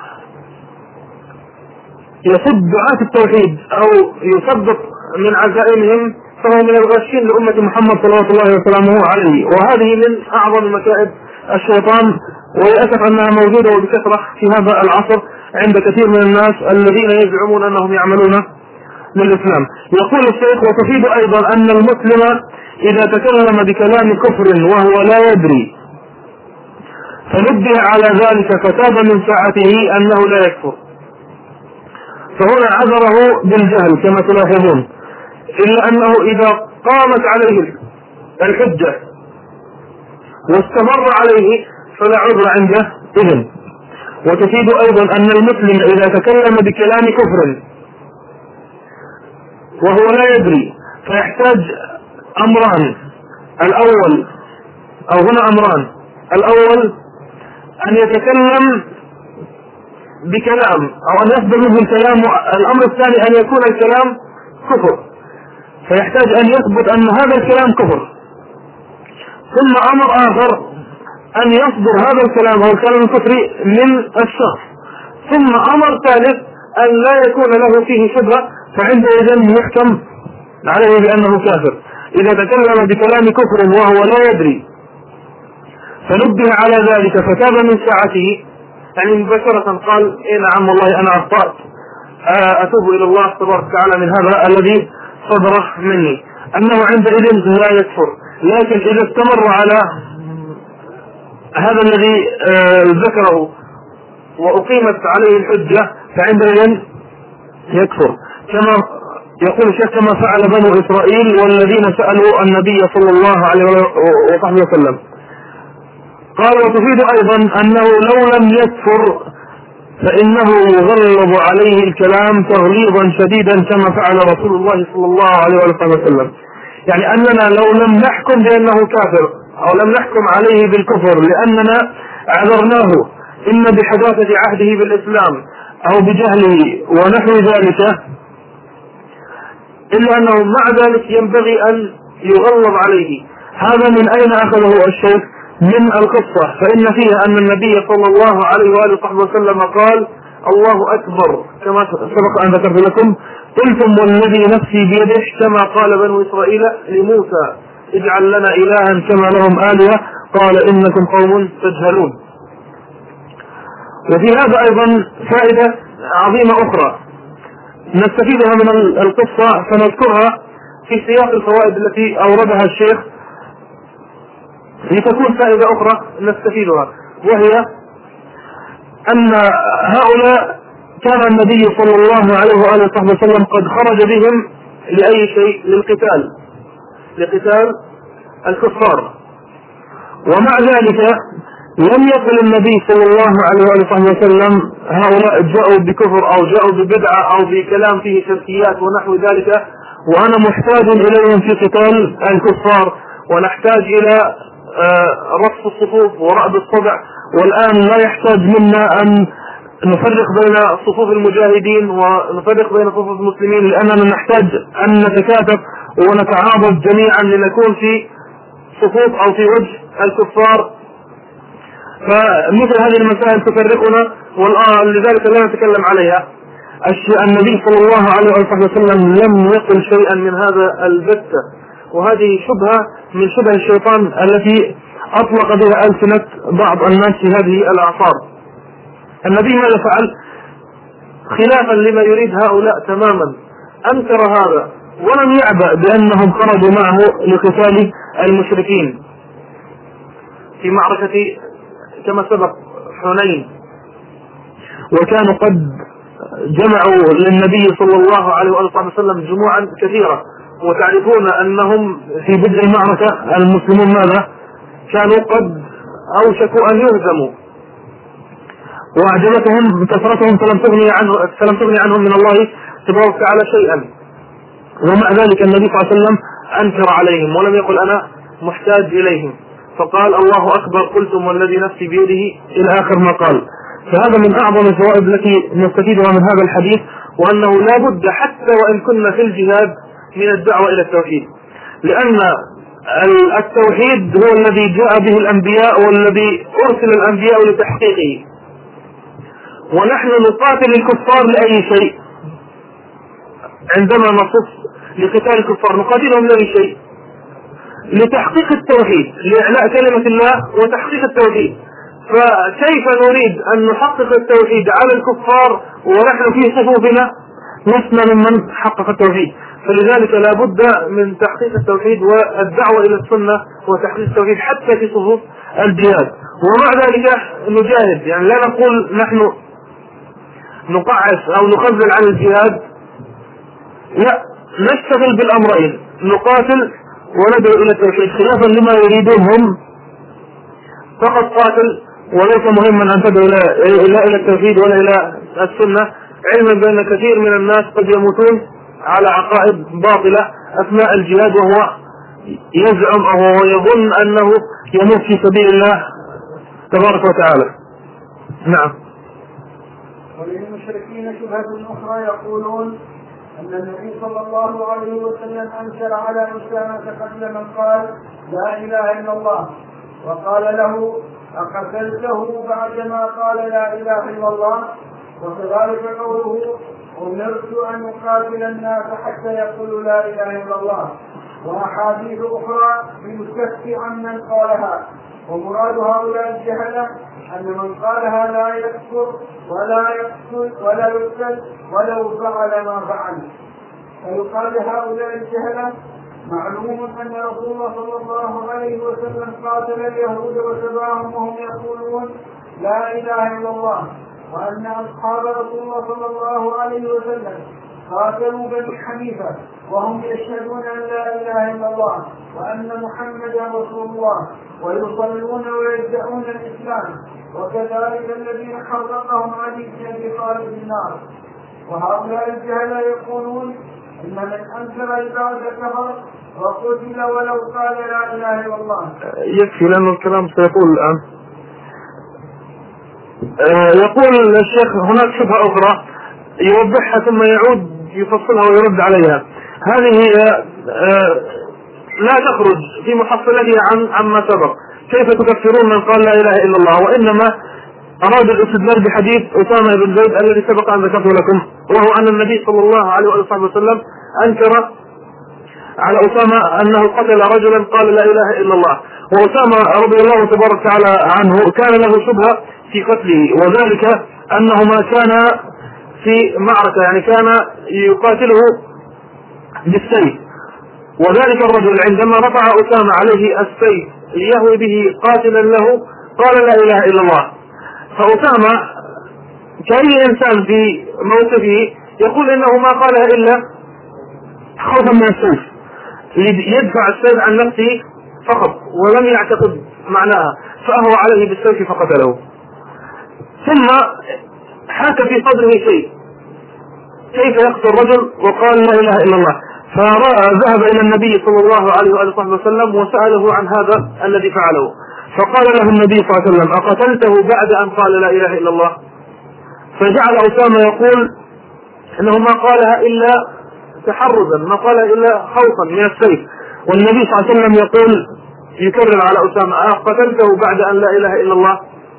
يصد دعاة التوحيد أو يثبط من عزائمهم فهو من الغاشين لأمة محمد صلى الله وسلامه عليه. وهذه من أعظم مكائد الشيطان، وللأسف أنها موجودة وبكثرة في هذا العصر عند كثير من الناس الذين يزعمون أنهم يعملون للإسلام. يقول الشيخ وتفيد أيضا أن المسلم إذا تكلم بكلام كفر وهو لا يدري فنبه على ذلك فتاب من ساعته أنه لا يكفر، فهنا عذره بالجهل كما تلاحظون، إلا أنه إذا قامت عليه الحجة واستمر عليه فلا عذر عنده إذن. وتفيد أيضا أن المسلم إذا تكلم بكلام كفر وهو لا يدري فيحتاج أمران. الأول أو هنا أمران، الأول أن يتكلم بكلام أو أن يصدر منه الكلام، الأمر الثاني أن يكون الكلام كفر فيحتاج أن يثبت أن هذا الكلام كفر. ثم أمر آخر أن يصدر هذا الكلام أو الكلام الكفري من الشخص. ثم أمر ثالث أن لا يكون له فيه شبهة، فعندئذ يحكم عليه بأنه كافر. إذا تكلم بكلام كفر وهو لا يدري فنبه على ذلك فتاب من ساعته يعني مباشرة قال إيه نعم والله أنا أخطأت، أتوب إلى الله تبارك وتعالى من هذا الذي صدر مني، أنه عندئذ لا يكفر. لكن إذا استمر على هذا الذي ذكره وأقيمت عليه الحجة فعندئذ يكفر، كما يقول الشيخ كما فعل بنو إسرائيل والذين سألوا النبي صلى الله عليه وصحبه وسلم. قال وتفيد أيضا أنه لو لم يكفر فإنه يغلظ عليه الكلام تغليظا شديدا كما فعل رسول الله صلى الله عليه وسلم. يعني أننا لو لم نحكم بأنه كافر أو لم نحكم عليه بالكفر لأننا عذرناه إما بحداثة عهده بالإسلام أو بجهله ونحو ذلك، إلا أنه مع ذلك ينبغي أن يغلظ عليه. هذا من أين أخذه الشيخ؟ من القصة، فإن فيها أن النبي صلى الله عليه وآله وسلم قال الله أكبر كما سبق أن ذكرت لكم، قلتم والذي نفسي بيده كما قال بنو إسرائيل لموسى اجعل لنا إلها كما لهم آلهة قال إنكم قوم تجهلون. وفي هذا أيضا فائدة عظيمة أخرى نستفيدها من القصة فنذكرها في سياق الفوائد التي أوردها الشيخ لتكون فائدة أخرى نستفيدها، وهي أن هؤلاء كان النبي صلى الله عليه وآله وسلم قد خرج بهم لأي شيء؟ للقتال، لقتال الكفار. ومع ذلك لم يقل النبي صلى الله عليه وآله وسلم هؤلاء جاءوا بكفر أو جاءوا ببدعة أو بكلام فيه شركيات ونحو ذلك وأنا محتاج إليهم في قتال الكفار، ونحتاج إلى رص الصفوف ورأب الصدع، والآن لا يحتاج منا أن نفرق بين صفوف المجاهدين ونفرق بين صفوف المسلمين، لأننا نحتاج أن نتكاتف ونتعاضد جميعا لنكون في صفوف أو في وجه الكفار. فمثل هذه المسائل تفرقنا، والآن لذلك لا نتكلم عليها. النبي صلى الله عليه وسلم لم يقل شيئا من هذا البتة، وهذه شبهة من شبه الشيطان التي أطلق بها ألسنة بعض الناس في هذه الأعصار. النبي ماذا فعل؟ خلافا لما يريد هؤلاء تماما أنكر هذا ولم يعبأ بأنهم خرجوا معه لقتال المشركين في معركة كما سبق حنين، وكانوا قد جمعوا للنبي صلى الله عليه وسلم جموعا كثيرة، وتعرفون أنهم في بدء المعركة المسلمون ماذا؟ كانوا قد أوشكوا أن يهزموا وأعجبتهم كثرتهم فلم تغني عنهم من الله تبارك وتعالى شيئا، ومع ذلك النبي صلى الله عليه وسلم أنكر عليهم ولم يقل أنا محتاج إليهم، فقال الله أكبر قلتم والذي نفسي بيده إلى آخر ما قال. فهذا من أعظم الفوائد التي نستفيدها من هذا الحديث، وأنه لا بد حتى وإن كنا في الجهاد من الدعوة إلى التوحيد، لأن التوحيد هو الذي جاء به الأنبياء والذي أرسل الأنبياء لتحقيقه، ونحن نقاتل الكفار لأي شيء. عندما نصف لقتال الكفار نقاتلهم لأي شيء؟ لتحقيق التوحيد، لإعلاء كلمة الله وتحقيق التوحيد. فكيف نريد أن نحقق التوحيد على الكفار ونحن في صفوفنا لسنا ممن حقق التوحيد؟ فلذلك لا بد من تحقيق التوحيد والدعوة إلى السنة وتحقيق التوحيد حتى في صفوف الجهاد. ومع ذلك نجاهد، يعني لا نقول نحن نقعس أو نخذل عن الجهاد، لا، نشتغل بالأمرين، نقاتل وندعو إلى التوحيد خلافا لما يريدون هم. فقط قاتل وليس مهما أن تدعو لا إلى التوحيد ولا إلى السنة، علما بأن كثير من الناس قد يموتون على عقائد باطلة أثناء الجهاد وهو يزعم أو هو يظن أنه يموت في سبيل الله تبارك وتعالى. نعم. وللمشركين شبهة أخرى يقولون أن النبي صلى الله عليه وسلم أنكر على أسامة قتل من قال لا إله إلا الله، وقال له أقتلته بعدما قال لا إله إلا الله، وكذلك قوله أمرت أن أقاتل الناس حتى يقولوا لا إله إلا الله، وأحاديث أخرى بالكف عن من قالها. ومراد هؤلاء الجهلة أن من قالها لا يكفر ولا يقتل ولا يقتل ولو فعل ما فعل. فيقال لهؤلاء الجهلة: معلوم أن رسول الله صلى الله عليه وسلم قاتل اليهود وسباهم وهم يقولون لا إله إلا الله، وأن أصحاب رسول الله صلى الله عليه وسلم قاتلوا بني حنيفة وهم يشهدون أن لا إله إلا الله وأن محمدا رسول الله ويصلون ويدعون الإسلام، وكذلك الذين حرقهم علي بن أبي طالب النار. وهؤلاء الجهلة يقولون إن من أنكر البعث كفر وقتل ولو قال لا إله إلا الله. يكفي لأن الكلام سيقول الآن. يقول الشيخ هناك شبهة أخرى يوضحها ثم يعود يفصلها ويرد عليها. هذه لا تخرج في محصلتها عما سبق. كيف تكفرون من قال لا إله إلا الله؟ وإنما أراد الاستدلال بحديث أسامة بن زيد الذي سبق أن ذكرته لكم، وهو أن النبي صلى الله عليه وسلم أنكر على أسامة أنه قتل رجلا قال لا إله إلا الله. وأسامة رضي الله تبارك وتعالى عنه كان له شبهة في قتله، وذلك أنهما كان في معركة، يعني كان يقاتله بالسيف، وذلك الرجل عندما رفع أسامة عليه السيف ليهوي به قاتلا له قال لا إله إلا الله. فأسامة كأي إنسان في موقفه يقول إنه ما قالها إلا خوفا من السيف، يدفع السيف عن نفسه فقط ولم يعتقد معناها، فأهوى عليه بالسيف فقتله. ثم حاك في صدره شيء، كيف يقتل رجل وقال لا إله إلا الله؟ فذهب إلى النبي صلى الله عليه وسلم وسأله عن هذا الذي فعله، فقال له النبي صلى الله عليه وسلم: أقتلته بعد أن قال لا إله إلا الله؟ فجعل أسامة يقول إنه ما قالها إلا تحرزا، ما قالها إلا خوفا من السيف. والنبي صلى الله عليه وسلم يقول يكرر على أسامة: أقتلته بعد أن لا إله إلا الله؟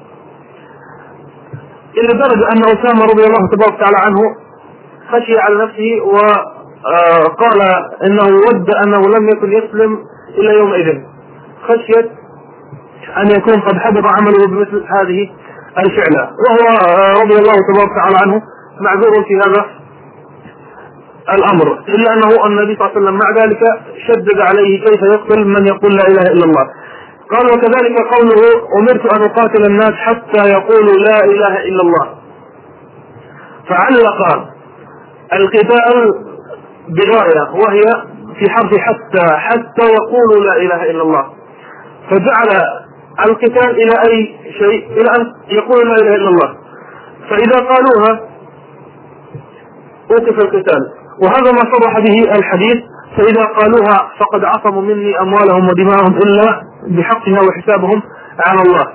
إلى درجة أن أسامة رضي الله تبارك وتعالى عنه خشي على نفسه وقال إنه ود أنه لم يكن يسلم إلى يومئذ، خشية أن يكون قد حبط عمله بمثل هذه الفعلة. وهو رضي الله تبارك وتعالى عنه معذور في هذا الأمر، إلا أنه النبي صلى الله عليه وسلم مع ذلك شدد عليه كيف يقتل من يقول لا إله إلا الله. قال: وكذلك قوله: أمرت أن أقاتل الناس حتى يقولوا لا إله إلا الله. فعلق القتال بغاية وهي في حرف حتى يقولوا لا إله إلا الله، فجعل القتال إلى أي شيء؟ إلى أن يقولوا لا إله إلا الله، فإذا قالوها وقف القتال. وهذا ما صرح به الحديث: فإذا قالوها فقد عصموا مني أموالهم ودماءهم إلا بحقها وحسابهم على الله.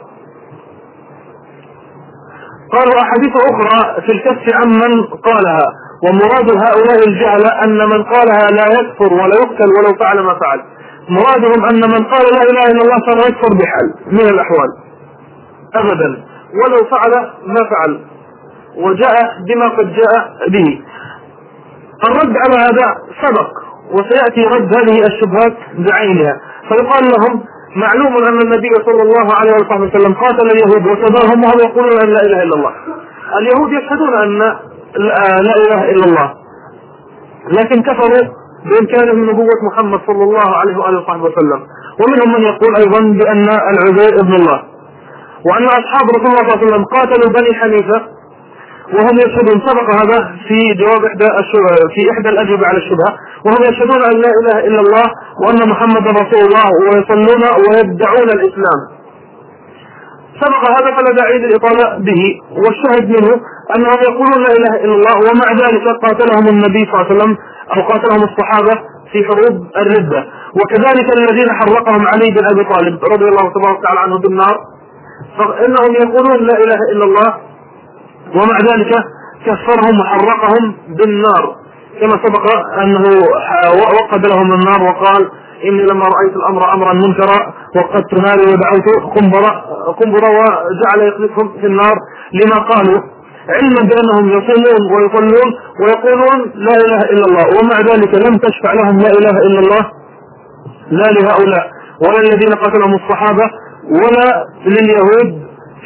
قالوا أحاديث أخرى في الكف عمن قالها، ومراد هؤلاء الجهلة أن من قالها لا يكفر ولا يقتل ولو فعل ما فعل. مرادهم أن من قال لا إله إلا الله فلا يكفر بحال من الأحوال أبدا ولو فعل ما فعل، وجاء بما قد جاء به. الرد على هذا سبق وسيأتي رد هذه الشبهات بعينها. فيقال لهم: معلوم أن النبي صلى الله عليه وسلم قاتل اليهود وسباهم وهم يقولون أن لا إله إلا الله. اليهود يشهدون أن لا إله إلا الله، لكن كفروا بإمكانهم نبوة محمد صلى الله عليه وسلم. ومنهم من يقول أيضا بأن العزير ابن الله، وأن أصحاب رسول الله صلى الله عليه وسلم قاتلوا بني حنيفة وهم يشهدون. سبق هذا في جواب في إحدى الأجوبة على الشبهة، وهم يشهدون أن لا إله إلا الله وأن محمد رسول الله ويصلون ويدعون الإسلام. سبق هذا فلا داعي للإطالة به. والشاهد منه أنهم يقولون لا إله إلا الله، ومع ذلك قاتلهم النبي صلى الله عليه وسلم أو قاتلهم الصحابة في حروب الردة. وكذلك الذين حرقهم علي بن أبي طالب رضي الله تبارك وتعالى عنه بالنار، فإنهم يقولون لا إله إلا الله ومع ذلك كفرهم وحرقهم بالنار، كما سبق أنه وقد لهم النار وقال: إني لما رأيت الأمر أمرا منكرا وقدت ناري ودعوت قنبرا، وجعل يقذفهم في النار لما قالوا، علما بأنهم يصومون ويصلون ويقولون لا إله إلا الله، ومع ذلك لم تشفع لهم لا إله إلا الله، لا لهؤلاء ولا الذين قتلهم الصحابة ولا لليهود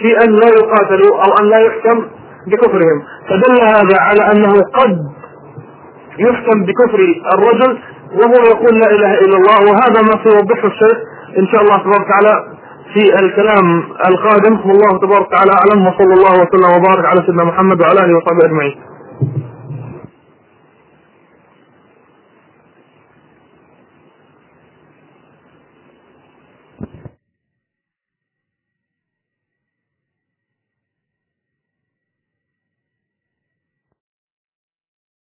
في أن لا يقاتلوا أو أن لا يحكم بكفرهم. فدل هذا على أنه قد يحكم بكفر الرجل وهو يقول لا إله إلا الله، وهذا ما سيوضحه الشيخ إن شاء الله تبارك وتعالى في الكلام القادم. والله تبارك وتعالى أعلم، وصلى الله وسلم وبارك على سيدنا محمد وعلى آله وصحبه أجمعين.